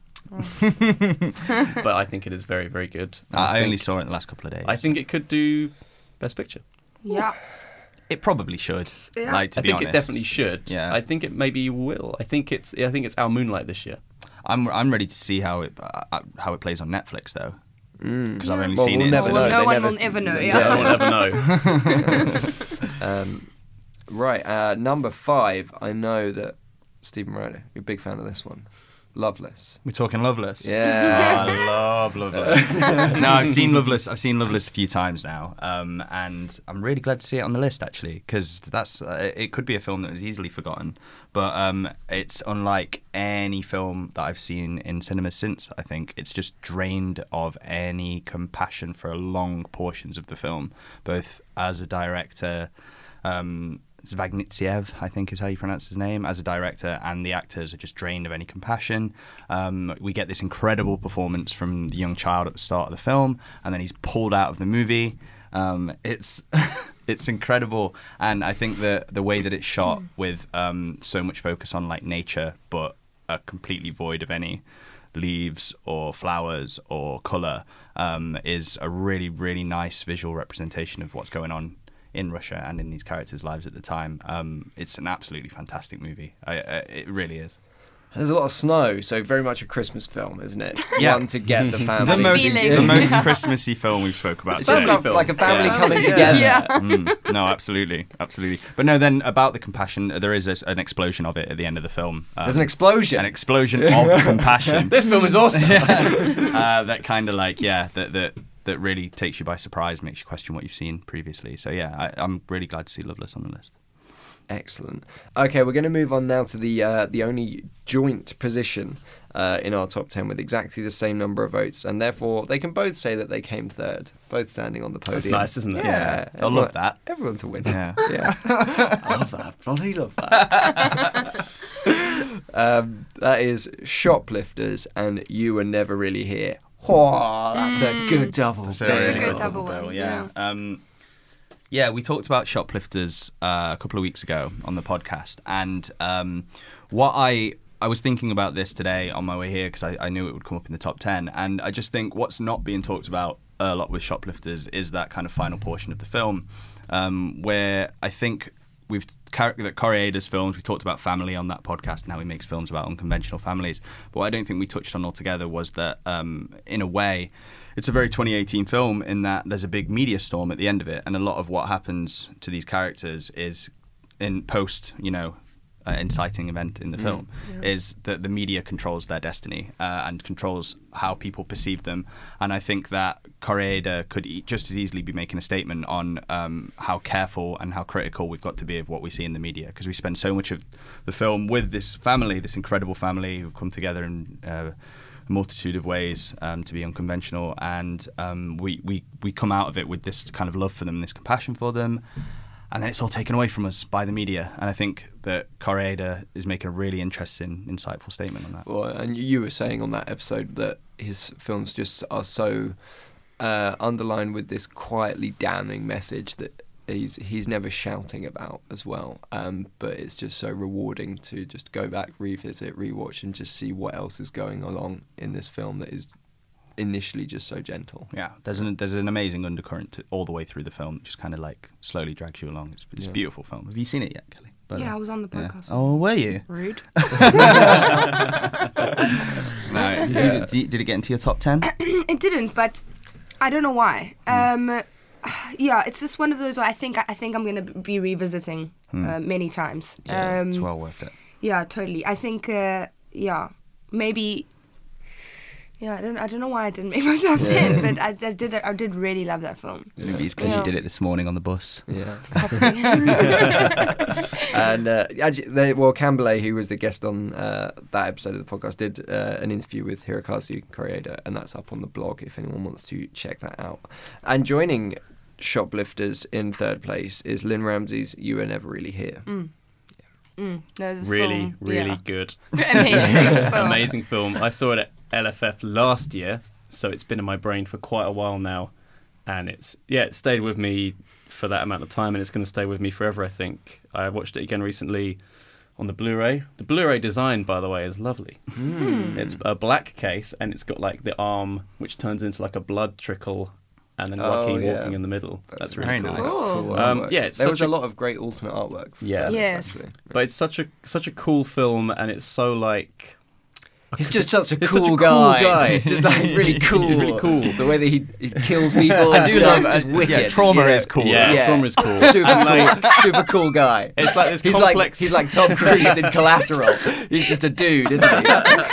But I think it is very, very good. I, I only think- saw it in the last couple of days. I think it could do Best Picture. Yeah. it probably should. Yeah. Like to I be think honest. it definitely should. Yeah. I think it maybe will. I think it's. I think it's our Moonlight this year. I'm I'm ready to see how it uh, how it plays on Netflix though, because I've only Well, seen we'll it. never so- know. Well, no They one never- will ever know. they- Yeah. Yeah, we'll never know. Um, right, uh, number five. I know that Stephen Ryder, you're a big fan of this one. Loveless. We're talking Loveless. Yeah. Oh, I love Loveless. No, I've seen Loveless. I've seen Loveless a few times now, um, and I'm really glad to see it on the list actually, because that's uh, it could be a film that was easily forgotten, but um, it's unlike any film that I've seen in cinemas since. I think it's just drained of any compassion for long portions of the film, both as a director. Um, Zvagnitsiev, I think is how you pronounce his name, as a director, and the actors are just drained of any compassion. Um, we get this incredible performance from the young child at the start of the film, and then he's pulled out of the movie. Um, it's it's incredible, and I think the the way that it's shot with um, so much focus on like nature, but uh, completely void of any leaves or flowers or colour, um, is a really really nice visual representation of what's going on in Russia and in these characters' lives at the time. Um, it's an absolutely fantastic movie. I, I, it really is. There's a lot of snow, so very much a Christmas film, isn't it? Yeah. One to get the family. The most, Feeling. the most Christmassy film we've spoke about. It's just today. about, like a family Yeah. coming Yeah. together. Yeah. Mm, no, absolutely, absolutely. But no, then about the compassion, there is a, an explosion of it at the end of the film. Um, There's an explosion. An explosion of compassion. This film is awesome. uh, that kind of like, yeah, that that that really takes you by surprise, makes you question what you've seen previously. So yeah, I, I'm really glad to see Loveless on the list. Excellent. Okay, we're going to move on now to the uh, the only joint position uh, in our top ten with exactly the same number of votes, and therefore they can both say that they came third, both standing on the podium. That's nice, isn't it? Yeah, I love that. Everyone's a winner. Yeah. Yeah. I love that. Bloody love that. um, that is Shoplifters and You Were Never Really Here. Oh, that's a good double. That's bill. That's a really good double one, Yeah. Um, yeah, we talked about Shoplifters uh, a couple of weeks ago on the podcast, and um, what I I was thinking about this today on my way here because I, I knew it would come up in the top ten, and I just think what's not being talked about a lot with Shoplifters is that kind of final portion of the film, um, where I think we've that Koreeda's films, we talked about family on that podcast and how he makes films about unconventional families. But what I don't think we touched on altogether was that, um, in a way, it's a very twenty eighteen film in that there's a big media storm at the end of it, and a lot of what happens to these characters is in post, you know, uh, inciting event in the Mm. film, Yeah. is that the media controls their destiny uh, and controls how people perceive them. And I think that Koreeda could e- just as easily be making a statement on um, how careful and how critical we've got to be of what we see in the media, because we spend so much of the film with this family, this incredible family who've come together in uh, a multitude of ways um, to be unconventional, and um, we, we, we come out of it with this kind of love for them, this compassion for them. and then it's all taken away from us by the media. And I think that Correada is making a really interesting, insightful statement on that. Well, and you were saying on that episode that his films just are so uh, underlined with this quietly damning message that he's he's never shouting about as well. Um, but it's just so rewarding to just go back, revisit, rewatch, and just see what else is going along in this film that is initially just so gentle. Yeah, there's an there's an amazing undercurrent to, all the way through the film, just kind of like slowly drags you along. It's, it's Yeah. a beautiful film. Have you seen it yet, Kelly? By the Yeah, way? I was on the Yeah. podcast. Oh, were you? Rude. No, did, Yeah. you, did, you- did it get into your top ten? It didn't, but I don't know why. Um, yeah, it's just one of those where I think I think I'm gonna be revisiting Hmm. uh, many times. Yeah, um, it's well worth it. Yeah, totally. I think, uh, yeah, maybe. Yeah, I don't. I don't know why I didn't make my top ten, but I, I did. I did really love that film. Maybe it's because Yeah. you did it this morning on the bus. Yeah. And uh, actually, they, well, Cambele, who was the guest on uh, that episode of the podcast, did uh, an interview with Hirokazu Koreeda, and that's up on the blog if anyone wants to check that out. And joining Shoplifters in third place is Lynn Ramsey's "You Were Never Really Here." Mm. Mm. No, this Really, film, really yeah. good. Amazing film. Amazing film. I saw it at L F F last year, so it's been in my brain for quite a while now, and it's yeah, it stayed with me for that amount of time, and it's going to stay with me forever. I think I watched it again recently on the Blu-ray. The Blu-ray design, by the way, is lovely. Mm. It's a black case, and it's got like the arm which turns into like a blood trickle, and then Oh, Joaquin yeah. walking in the middle. That's, That's really very cool. nice. Cool Um, artwork. yeah, it's there such was a- a lot of great alternate artwork. For Yeah. Fearless, Yes. actually. But it's such a such a cool film, and it's so like He's just such a It's cool such a cool guy. guy. Just like really cool. Really cool. The way that he, he kills people. I and do stuff, love- just uh, wicked. yeah, Trauma you know? is cool. Yeah, Trauma is cool. Super And, cool. like- super cool guy. It's like this he's complex. like he's like Tom Cruise in Collateral. He's just a dude, isn't he?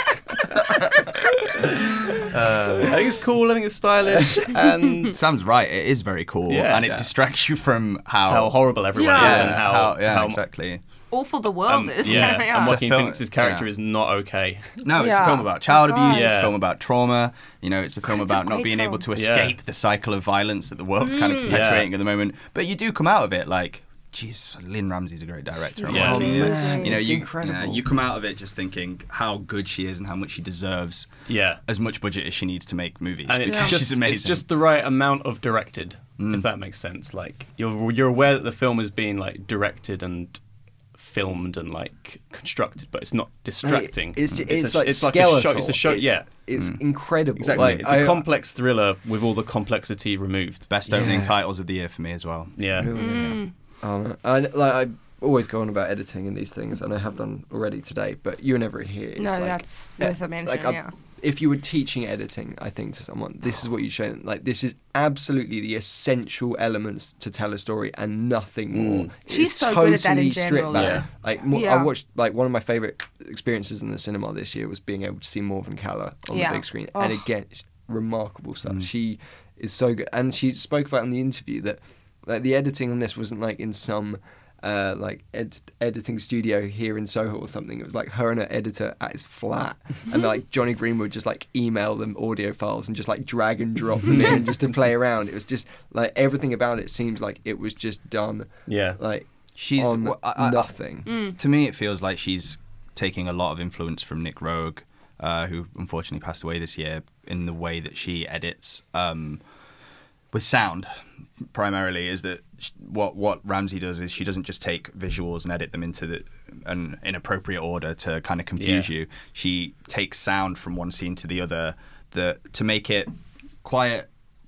Uh, I think it's cool. I think it's stylish, and Sam's right. It is very cool, Yeah. and it Yeah. distracts you from how how horrible everyone Yeah. is, and how, how- yeah, how exactly. Awful the world um, is. yeah, yeah. and It's a Joaquin film- Phoenix's character yeah. is not okay. No, it's Yeah. a film about child Oh, abuse. God. It's a Yeah. film about trauma. You know, it's a film it's a about not great being able to film. escape Yeah. the cycle of violence that the world's kind of perpetuating at the moment. But you do come out of it like, geez, Lynn Ramsey's a great director. and Yeah. what Oh, she- man, you know, it's you, incredible. yeah, you come out of it just thinking how good she is and how much she deserves Yeah, as much budget as she needs to make movies. and it's because just she's amazing. it's just the right amount of directed, Mm. if that makes sense. Like you're you're aware that the film is being like directed and filmed and like constructed, but it's not distracting. It's, Mm. it's, a, like it's skeletal. like a show. It's a show. It's, yeah, it's Mm. incredible. exactly. Like, it's a I- complex thriller with all the complexity removed. best opening Yeah. titles of the year for me as well. Yeah. Mm. Um, I like I always go on about editing and these things, and I have done already today. But you were never here. It's No, like, that's eh, worth a mention. like, I- yeah. if you were teaching editing, I think to someone, this is what you show them. Like this is absolutely the essential elements to tell a story and nothing more. She's It's so good at that in totally general, stripped back. though. Yeah. Like mo- Yeah. I watched like one of my favorite experiences in the cinema this year was being able to see Morven Caller on Yeah. the big screen, and Oh. again, it's remarkable stuff. Mm. She is so good, and she spoke about in the interview that like the editing on this wasn't like in some. Uh, like ed- editing studio here in Soho or something. It was like her and her editor at his flat, and like Johnny Green would just like email them audio files and just like drag and drop them in just to play around. It was just like everything about it seems like it was just done. Yeah. Like She's on well, I- I- nothing. Mm. To me, it feels like she's taking a lot of influence from Nick Rogue, uh, who unfortunately passed away this year, in the way that she edits um, with sound. Primarily, is that sh- what what Ramsey does is she doesn't just take visuals and edit them into the, an inappropriate order to kind of confuse Yeah. you. She takes sound from one scene to the other, the to make it quiet.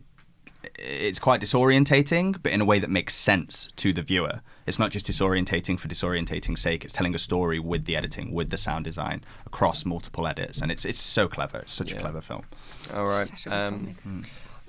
It's quite disorientating, but in a way that makes sense to the viewer. It's not just disorientating for disorientating's sake. It's telling a story with the editing, with the sound design across multiple edits, and it's it's so clever. It's such Yeah. a clever film. All right. Such a good Um, filmmaker.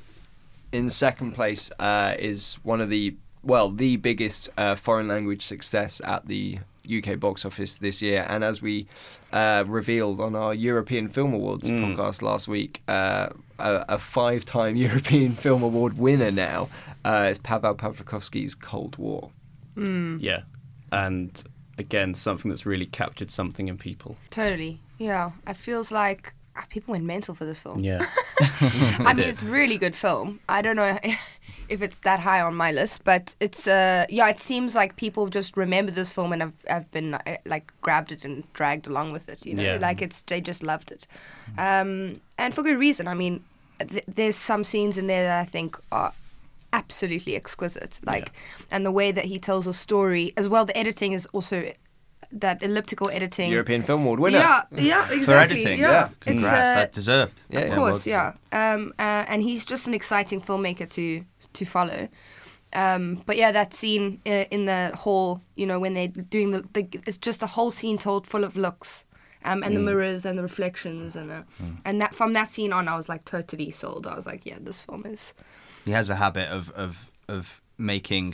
in second place uh, is one of the well the biggest uh, foreign language success at the U K box office this year, and as we uh, revealed on our European Film Awards Mm. podcast last week, uh, a, a five-time European Film Award winner now uh, is Paweł Pawlikowski's Cold War. Mm. Yeah, and again, something that's really captured something in people. Totally. Yeah. It feels like people went mental for this film. Yeah. I mean, it's a really good film. I don't know if it's that high on my list, but it's uh yeah, it seems like people just remember this film and have, have been uh, like grabbed it and dragged along with it. You know, Yeah. like it's they just loved it, um, and for good reason. I mean, th- there's some scenes in there that I think are absolutely exquisite. Like, and the way that he tells a story as well. The editing is also. That elliptical editing. European Film Award winner. Yeah, yeah, exactly. For editing, yeah. yeah. It's, Congrats, uh, that deserved. Yeah, of yeah, course, well yeah. Um, uh, and he's just an exciting filmmaker to to follow. Um, but yeah, that scene uh, in the hall, you know, when they're doing the, the it's just a whole scene told full of looks, um, and the Mm. mirrors and the reflections, and uh, Mm. and that from that scene on, I was like totally sold. I was like, yeah, this film is. He has a habit of of of making.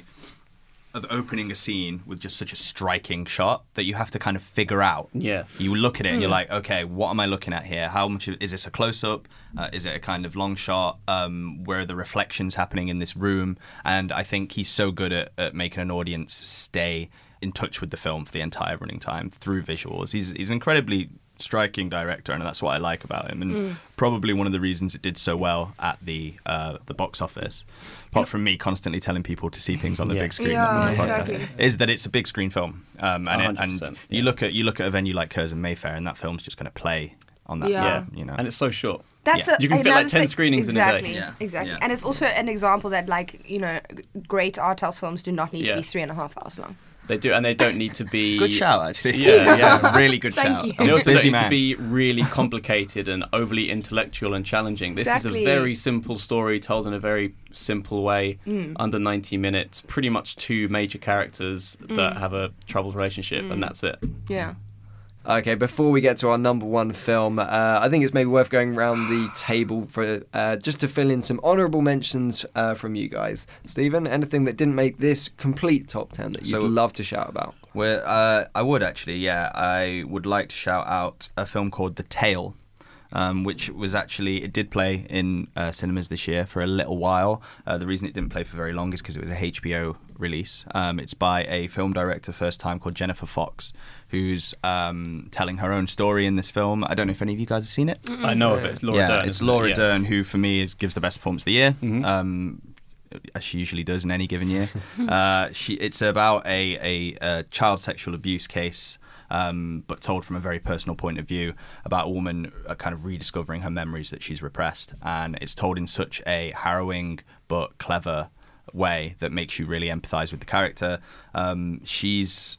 Of opening a scene with just such a striking shot that you have to kind of figure out. Yeah. You look at it and you're Mm. like, okay, what am I looking at here? How much is this a close up? Uh, is it a kind of long shot? Um, where are the reflections happening in this room? And I think he's so good at, at making an audience stay in touch with the film for the entire running time through visuals. He's he's incredibly striking director, and that's what I like about him, and Mm. probably one of the reasons it did so well at the uh, the box office. Apart from me constantly telling people to see things on the Yeah. big screen, Yeah, on the podcast, exactly. is that it's a big screen film, um, and, it, one hundred and percent, you yeah. look at you look at a venue like Curzon Mayfair, and that film's just going to play on that. Yeah. film, you know, And it's so short. That's Yeah. a, You can fit, like, another ten thing- screenings in a day. exactly, Yeah. Exactly, Yeah. and it's also an example that, like, you know, g- great art house films do not need Yeah. to be three and a half hours long. They do, and they don't need to be. good shout actually. Yeah, yeah, really good Thank shout. you. They also Busy don't need man. to be really complicated and overly intellectual and challenging. This Exactly. is a very simple story told in a very simple way, Mm. under ninety minutes. Pretty much two major characters that Mm. have a troubled relationship, Mm. and that's it. Yeah. Okay, before we get to our number one film, uh, I think it's maybe worth going around the table for uh, just to fill in some honourable mentions uh, from you guys. Stephen, anything that didn't make this complete top ten that you'd So- love to shout about? Well, uh, I would actually, yeah. I would like to shout out a film called The Tale, um, which was actually, it did play in uh, cinemas this year for a little while. Uh, the reason it didn't play for very long is because it was a H B O release. Um, it's by a film director, first time, called Jennifer Fox, who's um, telling her own story in this film. I don't know if any of you guys have seen it. I know of it. It's Laura yeah, Dern. it's isn't it? Laura Yes. Dern, who for me is, gives the best performance of the year. Mhm. Um, as she usually does in any given year. uh, she it's about a, a, a child sexual abuse case, um, but told from a very personal point of view about a woman uh, kind of rediscovering her memories that she's repressed, and it's told in such a harrowing but clever way that makes you really empathise with the character. Um, she's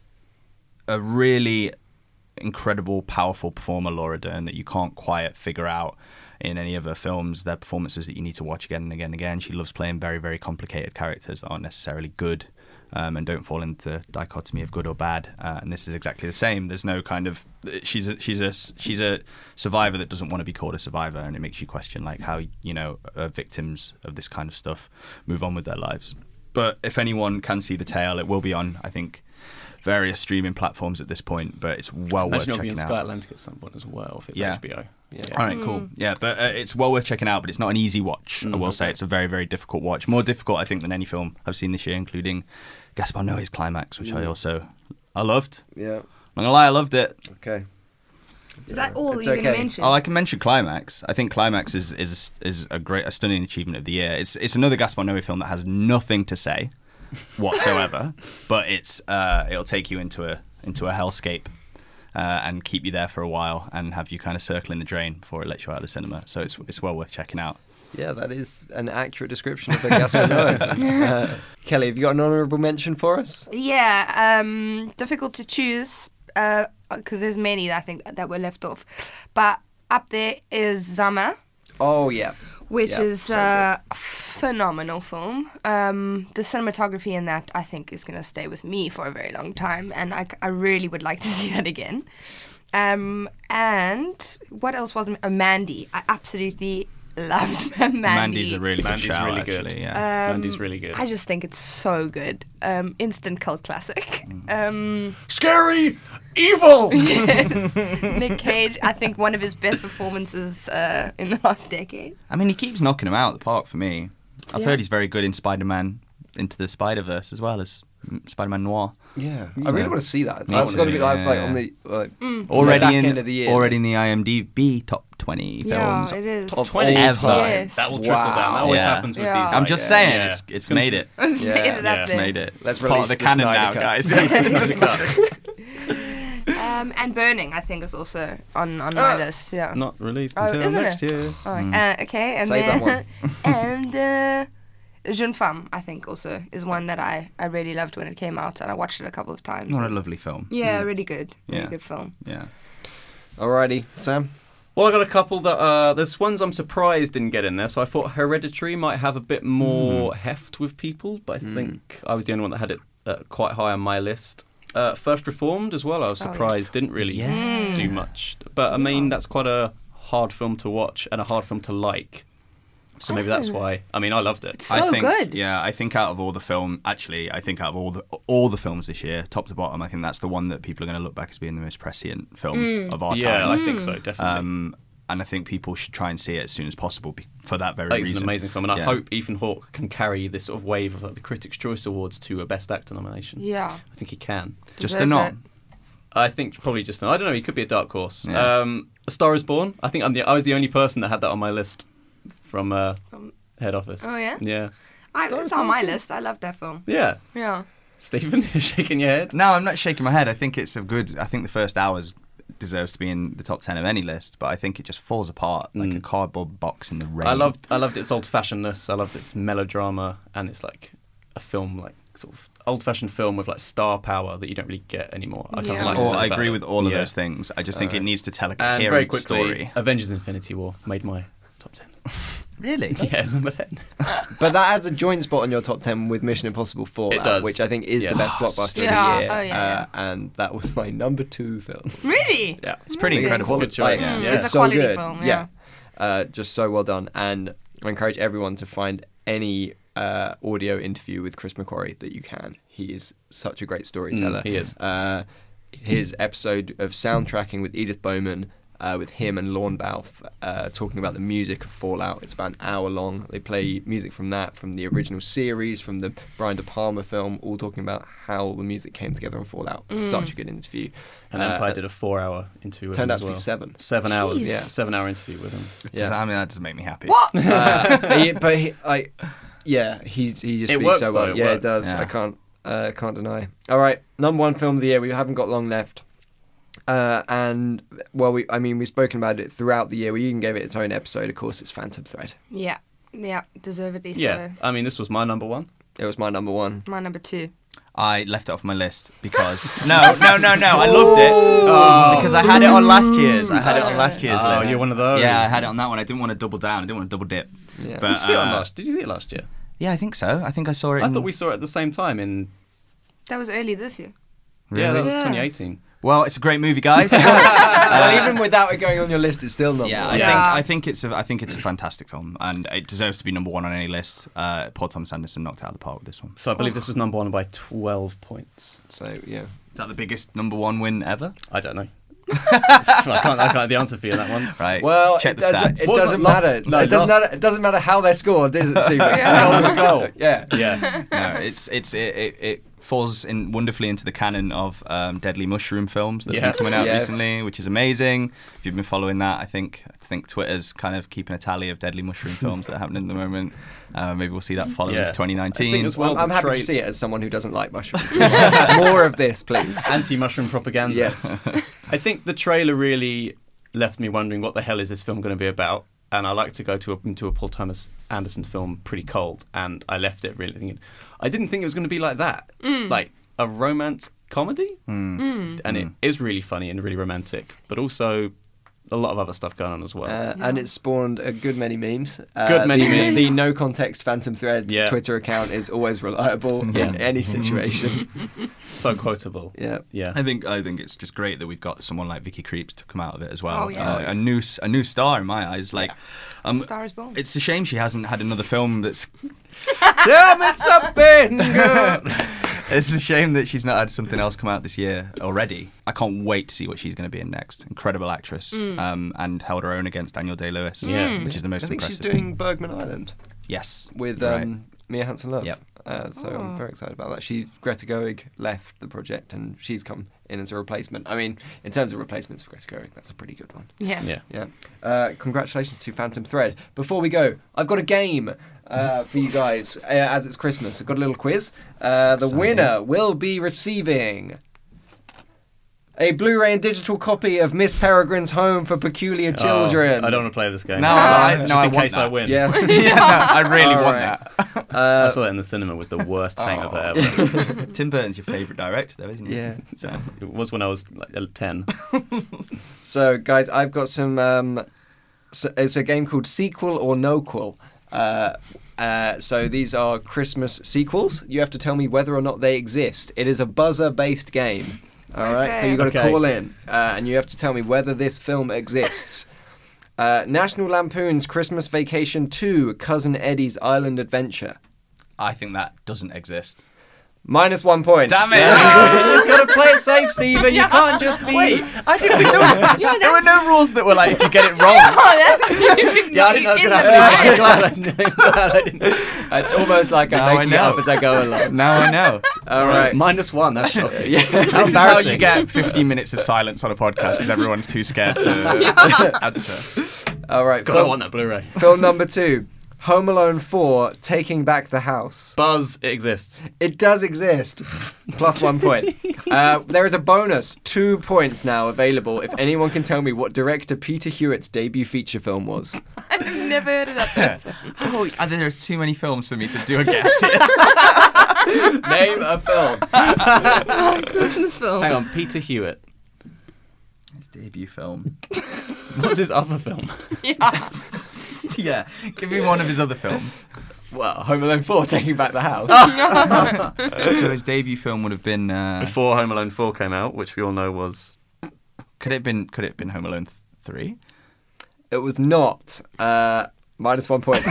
a really incredible, powerful performer, Laura Dern, that you can't quite figure out in any of her films. They're performances that you need to watch again and again and again. She loves playing very, very complicated characters that aren't necessarily good um, and don't fall into the dichotomy of good or bad. Uh, and this is exactly the same. There's no kind of she's a, she's a she's a survivor that doesn't want to be called a survivor, and it makes you question like how you know uh, victims of this kind of stuff move on with their lives. But if anyone can see The Tale, it will be on, I think, various streaming platforms at this point, but it's well Imagine worth it'll be checking on out. Sky Atlantic at some point as well, if it's Yeah. H B O. Yeah. All right, cool. Yeah, but uh, it's well worth checking out, but it's not an easy watch. I Mm, will okay. say it's a very, very difficult watch. More difficult, I think, than any film I've seen this year, including Gaspar Noé's Climax, which I Mm. also I loved. Yeah. I'm not gonna lie, I loved it. Okay. Is that all It's you're going okay. to mention? Oh, I can mention Climax. I think Climax is is is a great, a stunning achievement of the year. It's it's another Gaspar Noé film that has nothing to say whatsoever, but it's uh, it'll take you into a into a hellscape. Uh, and keep you there for a while and have you kind of circling the drain before it lets you out of the cinema. So it's it's well worth checking out. Yeah, that is an accurate description of a Gaspar Noé. uh, Kelly, have you got an honourable mention for us? Yeah, um, difficult to choose because there's many that I think that were left off. But up there is Zama, Oh, yeah. which Yeah, is so uh, a phenomenal film. Um, the cinematography in that, I think, is going to stay with me for a very long time, and I, I really would like to see that again. Um, and what else was uh, Mandy? I absolutely loved Mandy. Mandy's a really good Mandy's shout, really good. actually. Yeah. Um, Mandy's really good. I just think it's so good. Um, instant cult classic. Um, Scary! Evil! yes. Nick Cage, I think one of his best performances uh, in the last decade. I mean, he keeps knocking them out of the park for me. I've Yeah. heard he's very good in Spider-Man Into the Spider-Verse as well as mm, Spider-Man Noir. Yeah. I So- really want to see that. Me That's too, got to be that's like yeah. on the like, Mm. Already back in end of the year. already list. in the IMDb top twenty Yeah, films. it is. Top twenty ever. Yes. That will trickle Wow. down. That always Yeah. happens with Yeah. these. I'm like, just yeah, saying, yeah. it's it's made it. It's Yeah. made it up It's there. made it. Let's It's part of release the the canon Snyder now, Cut. guys. Release the Snyder Cut. Um, and Burning, I think, is also on, on my list. Yeah. Not released Oh, until isn't next it? year. Oh, uh, okay, and Save that then and uh, Jeune Femme, I think, also is one that I, I really loved when it came out, and I watched it a couple of times. What a lovely film. Yeah, really good, really Yeah. good film. Yeah. Alrighty, Sam. Well, I got a couple that uh, there's ones I'm surprised didn't get in there. So I thought Hereditary might have a bit more heft with people, but I think I was the only one that had it uh, quite high on my list. Uh, First Reformed as well. I was Oh, yeah. surprised didn't really Yeah. do much, but I mean that's quite a hard film to watch and a hard film to like. So maybe that's Oh. why. I mean, I loved it. It's so I think, good. Yeah, I think out of all the film, actually, I think out of all the all the films this year, top to bottom, I think that's the one that people are going to look back as being the most prescient film Mm. of our Yeah, time. I think so, definitely. Um, and I think people should try and see it as soon as possible be- for that very I think reason. it's an amazing film, and I Yeah. hope Ethan Hawke can carry this sort of wave of like, the Critics' Choice Awards to a Best Actor nomination. Yeah. I think he can. Just Deserves a nod. it. I think probably just I don't know. He could be a dark horse. Yeah. Um, A Star Is Born. I think I'm the I was the only person that had that on my list from uh, From- head office. Oh, yeah? Yeah. I, it's on my list. I love that film. Yeah. Yeah. Stephen, you're shaking your head. No, I'm not shaking my head. I think it's a good. I think the first hours deserves to be in the top ten of any list, but I think it just falls apart like Mm. a cardboard box in the rain. I loved I loved its old-fashionedness. I loved its melodrama, and it's like a film like sort of old-fashioned film with like star power that you don't really get anymore. I kind Yeah. of like. Oh, that I about agree it. with all of Yeah. those things. I just think it Alright. needs to tell a And very coherent quickly, story. Avengers: Infinity War made my top ten. Really? Yeah, it's number ten. But that has a joint spot on your top ten with Mission Impossible Fallout, It does. which I think is Yeah. the best blockbuster Yeah. of the year. Oh, yeah, Uh, and that was my number two film. Really? Yeah, It's pretty Really? incredible. Good choice. Like, Yeah. Mm, Yeah. It's a so quality good. film, yeah. Uh, just so well done. And I encourage everyone to find any uh, audio interview with Chris McQuarrie that you can. He is such a great storyteller. Mm, he is. Uh, his episode of soundtracking with Edith Bowman, uh, with him and Lorne Balfe, uh, talking about the music of Fallout. It's about an hour long. They play music from that, from the original series, from the Brian De Palma film, all talking about how the music came together on Fallout. Mm. Such a good interview. And Uh, Empire did a four-hour interview with turned him out as to well. be seven. Seven hours. Jeez. Yeah, seven-hour interview with him. Yeah. I mean, that doesn't make me happy. What? uh, he, but he, I, yeah, he he just It speaks works, so well. though, it yeah, works. it does. Yeah. I can't uh, can't deny. All right, number one film of the year. We haven't got long left, uh, and well, we I mean we've spoken about it throughout the year. We even gave it its own episode. Of course, it's Phantom Thread. Yeah. Yeah. Deservedly so. Yeah, I mean, this was my number one. It was my number one. My number two. I left it off my list because no, no, no, no. I loved it oh. because I had it on last year's. I had it on last year's Oh, list. you're one of those. Yeah, I had it on that one. I didn't want to double down. I didn't want to double dip. Yeah. But, Did you see it on uh, last? Did you see it last year? Yeah, I think so. I think I saw it. I in... thought we saw it at the same time in. That was early this year. Yeah, that Really? was Yeah. twenty eighteen. Well, it's a great movie, guys. well, even without it going on your list, it's still number Yeah, one. I Yeah. think I think it's a I think it's a fantastic film, and it deserves to be number one on any list. Uh, Paul Thomas Anderson knocked it out of the park with this one. So I believe this was number one by twelve points. So yeah. Is that the biggest number one win ever? I don't know. I can't. I can't have the answer for you on that one. Right. Well, check it, the does, stats. it What was doesn't it? Lo- matter. no, it doesn't lost- matter. It doesn't matter how they're scored, does it, Stephen? Yeah. Goal is a goal. Yeah. Yeah. no, it's it's it, it, it falls in wonderfully into the canon of um, Deadly Mushroom films that Yeah. have been coming out Yes. recently, which is amazing. If you've been following that, I think I think Twitter's kind of keeping a tally of Deadly Mushroom films that are happening at the moment. Uh, maybe we'll see that follow Yeah. into twenty nineteen. I think as well, Well, I'm the happy trait- to see it as someone who doesn't like mushrooms. More of this, please. Anti-mushroom propaganda. Yes. I think the trailer really left me wondering what the hell is this film going to be about. And I like to go to a, into a Paul Thomas Anderson film pretty cold, and I left it really thinking, I didn't think it was going to be like that, like a romance comedy, Mm. and it is really funny and really romantic, but also a lot of other stuff going on as well. Uh, And it spawned a good many memes. Uh, Good many the, memes. The no context Phantom Thread Yeah. Twitter account is always reliable Yeah. in any situation. So quotable. Yeah. Yeah. I think I think it's just great that we've got someone like Vicky Creeps to come out of it as well. Oh, yeah. Uh, a new s- a new star in my eyes. Like, um, Star is Born. it's a shame she hasn't had another film that's. Tell me something good. It's a shame that she's not had something else come out this year already. I can't wait to see what she's going to be in next. Incredible actress, Mm. um, and held her own against Daniel Day-Lewis, Yeah. which is the most I think impressive. she's doing Bergman Island Yes, with right. um, Mia Hansen-Løve. Yep. uh, so Oh. I'm very excited about that. She Greta Gerwig left the project, and she's come in as a replacement. I mean, in terms of replacements for Greta Gerwig, that's a pretty good one. Yeah. Yeah. Yeah. Uh, congratulations to Phantom Thread. Before we go, I've got a game uh, for you guys uh, as it's Christmas. I've got a little quiz. Uh, the Exciting. winner will be receiving a Blu-ray and digital copy of Miss Peregrine's Home for Peculiar Children. Oh, I don't want to play this game. No, I, no, Just I in want case that. I win. Yeah. yeah, no, I really All want right. that. Uh, I saw that in the cinema with the worst hangover ever. Tim Burton's your favourite director, though, isn't he? Yeah. So, it was when I was like ten. So, guys, I've got some. Um, so it's a game called Sequel or No-Quel. Uh, uh, so these are Christmas sequels. You have to tell me whether or not they exist. It is a buzzer-based game. All right. So you've got to Okay. call in, uh, and you have to tell me whether this film exists. Uh, National Lampoon's Christmas Vacation two: Cousin Eddie's Island Adventure. I think that doesn't exist. Minus one point. Damn it! You've got to play it safe, Stephen. You can't just be. Wait, I didn't know. Yeah, there were no rules that were like, if you get it wrong. Yeah, I didn't know it was going to happen. I'm glad I didn't. I'm glad I didn't. It's almost like I'm Now I making it know. up as I go along. Now I know. All right. Minus one, that's shocking. Yeah. This is how embarrassing. you get fifteen minutes of silence on a podcast because everyone's too scared to answer. All right. God, I Film, want that Blu-ray. film number two. Home Alone four, Taking Back the House. Buzz, it exists. It does exist. Plus one point. Uh, there is a bonus. Two points now available if anyone can tell me what director Peter Hewitt's debut feature film was. I've never heard of that person. Oh, there are too many films for me to do a guess here. Name a film. Christmas film. Hang on, Peter Hewitt. His debut film. What's his other film? Yeah. Yeah, give me one of his other films. Well, Home Alone four, Taking Back the House. So his debut film would have been uh, Before Home Alone four came out, which we all know was... Could it have been? Could it have been Home Alone three? It was not. Uh, minus one point.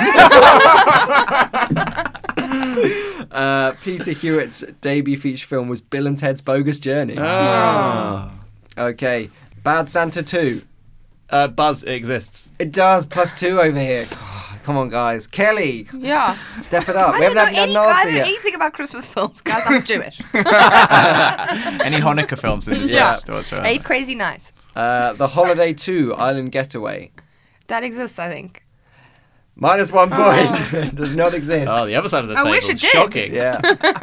uh, Peter Hewitt's debut feature film was Bill and Ted's Bogus Journey. Ah. Okay. Bad Santa two. Uh, Buzz, it exists. It does. Plus two over here. Come on, guys. Kelly, Yeah. step it up. I we don't haven't know had any, an I answer don't know yet. anything about Christmas films, guys. I'm Jewish. Any Hanukkah films in this Yeah. list whatsoever? Eight Crazy Nights. Uh, the Holiday two, Island Getaway. That exists, I think. Minus one point. Does not exist. Oh, the other side of the I table. wish it did. Shocking. Yeah.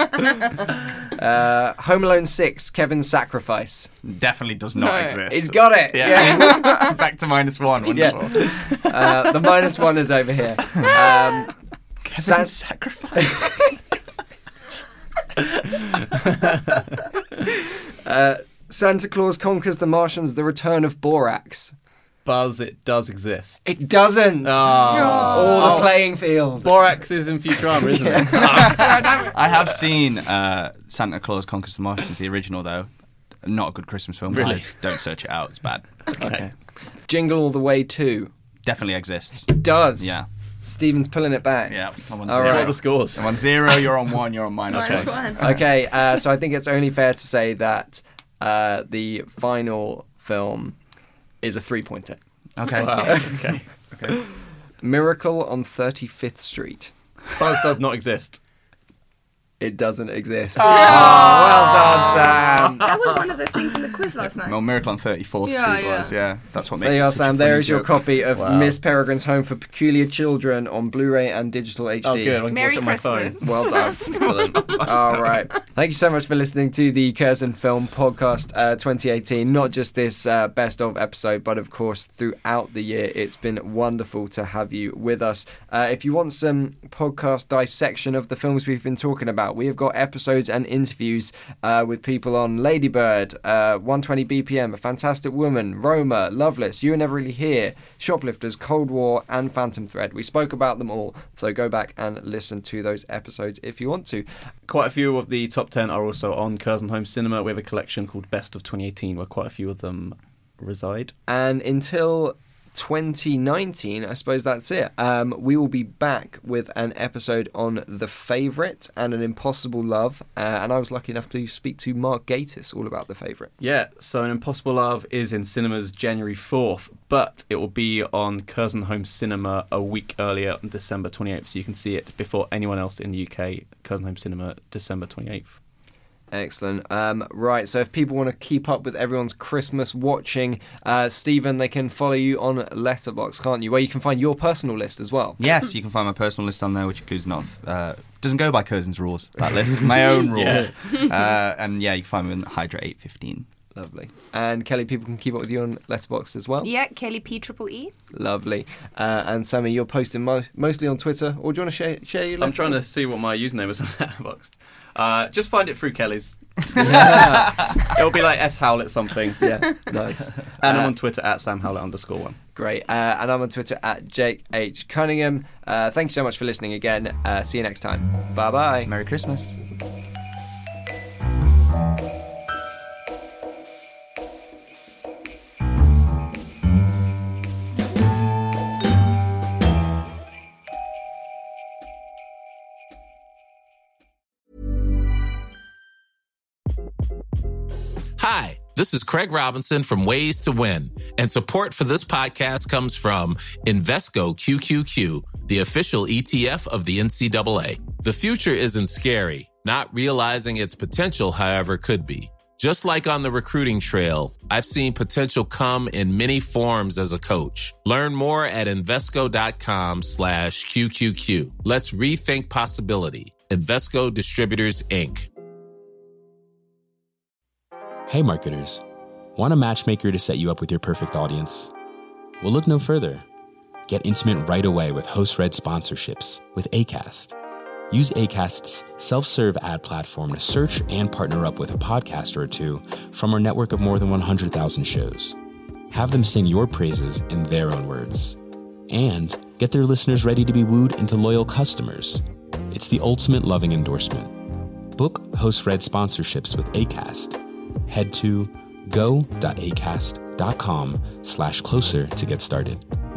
uh, Home Alone six, Kevin's Sacrifice. Definitely does not No. exist. He's got it. Yeah. Back to minus one. Yeah. Wonderful. Uh, the minus one is over here. Um, San- Kevin's Sacrifice. uh, Santa Claus Conquers the Martians, The Return of Borax. Buzz, it does exist. It doesn't. Oh. All the playing field. Borax is in Futurama, isn't it? I have seen uh, Santa Claus Conquers the Martians, the original though. Not a good Christmas film. Really? Guys. Don't search it out. It's bad. Okay. Jingle All the Way two. Definitely exists. It does. Yeah. Steven's pulling it back. Yeah. I'm on All zero. right. What are the scores? I'm on zero. You're on one. You're on minus Minus one. one. Okay, uh, so I think it's only fair to say that uh, the final film is a three-pointer. Okay. Wow. Okay. Miracle on thirty-fifth Street. Buzz does not exist. It doesn't exist. Oh, well done, Sam. That was one of the things in the quiz last night. Well, Miracle on thirty-fourth Yeah, Street was, yeah. yeah. That's what makes There you it are, such a Sam. funny There is your joke. copy of Wow. Miss Peregrine's Home for Peculiar Children on Blu-ray and digital H D. Oh, good. I can Merry watch it on my phone. Christmas. Well done. Excellent. All right. Thank you so much for listening to the Curzon Film Podcast uh, twenty eighteen. Not just this uh, best of episode, but of course throughout the year. It's been wonderful to have you with us. Uh, if you want some podcast dissection of the films we've been talking about, we have got episodes and interviews uh, with people on Ladybird, uh, one twenty B P M, A Fantastic Woman, Roma, Loveless, You Were Never Really Here, Shoplifters, Cold War, and Phantom Thread. We spoke about them all, so go back and listen to those episodes if you want to. Quite a few of the top ten are also on Curzon Home Cinema. We have a collection called Best of twenty eighteen where quite a few of them reside. And until twenty nineteen, I suppose that's it. Um, we will be back with an episode on The Favourite and An Impossible Love. Uh, and I was lucky enough to speak to Mark Gatiss all about The Favourite. Yeah, so An Impossible Love is in cinemas January fourth, but it will be on Curzon Home Cinema a week earlier on December twenty-eighth, so you can see it before anyone else in the U K. Curzon Home Cinema, December twenty-eighth. Excellent. Um, right, so if people want to keep up with everyone's Christmas watching, uh, Stephen, they can follow you on Letterboxd, can't you? Where you can find your personal list as well. Yes, you can find my personal list on there, which includes not uh, doesn't go by Curzon's rules. That list, my own rules. Yeah. Uh, and yeah, you can find me on Hydra eight fifteen. Lovely. And Kelly, people can keep up with you on Letterboxd as well. Yeah, Kelly P Triple E. Lovely. Uh, and Sammy, you're posting mo- mostly on Twitter, or do you want to share, share your? I'm trying to see what my username is on Letterboxd. Uh, just find it through Kelly's. It'll be like S Howlett something. Yeah, nice. And uh, I'm on Twitter at Sam Howlett underscore one. Great. Uh, and I'm on Twitter at Jake H Cunningham. Uh, thank you so much for listening again. Uh, see you next time. Bye bye. Merry Christmas. Hi, this is Craig Robinson from Ways to Win, and support for this podcast comes from Invesco Q Q Q, the official E T F of the N C double A. The future isn't scary. Not realizing its potential, however, could be. Just like on the recruiting trail, I've seen potential come in many forms as a coach. Learn more at Invesco.com slash QQQ. Let's rethink possibility. Invesco Distributors, Incorporated. Hey marketers, want a matchmaker to set you up with your perfect audience? Well, look no further. Get intimate right away with host-read sponsorships with Acast. Use Acast's self-serve ad platform to search and partner up with a podcaster or two from our network of more than one hundred thousand shows. Have them sing your praises in their own words. And get their listeners ready to be wooed into loyal customers. It's the ultimate loving endorsement. Book host-read sponsorships with Acast. Head to go.acast.com slash closer to get started.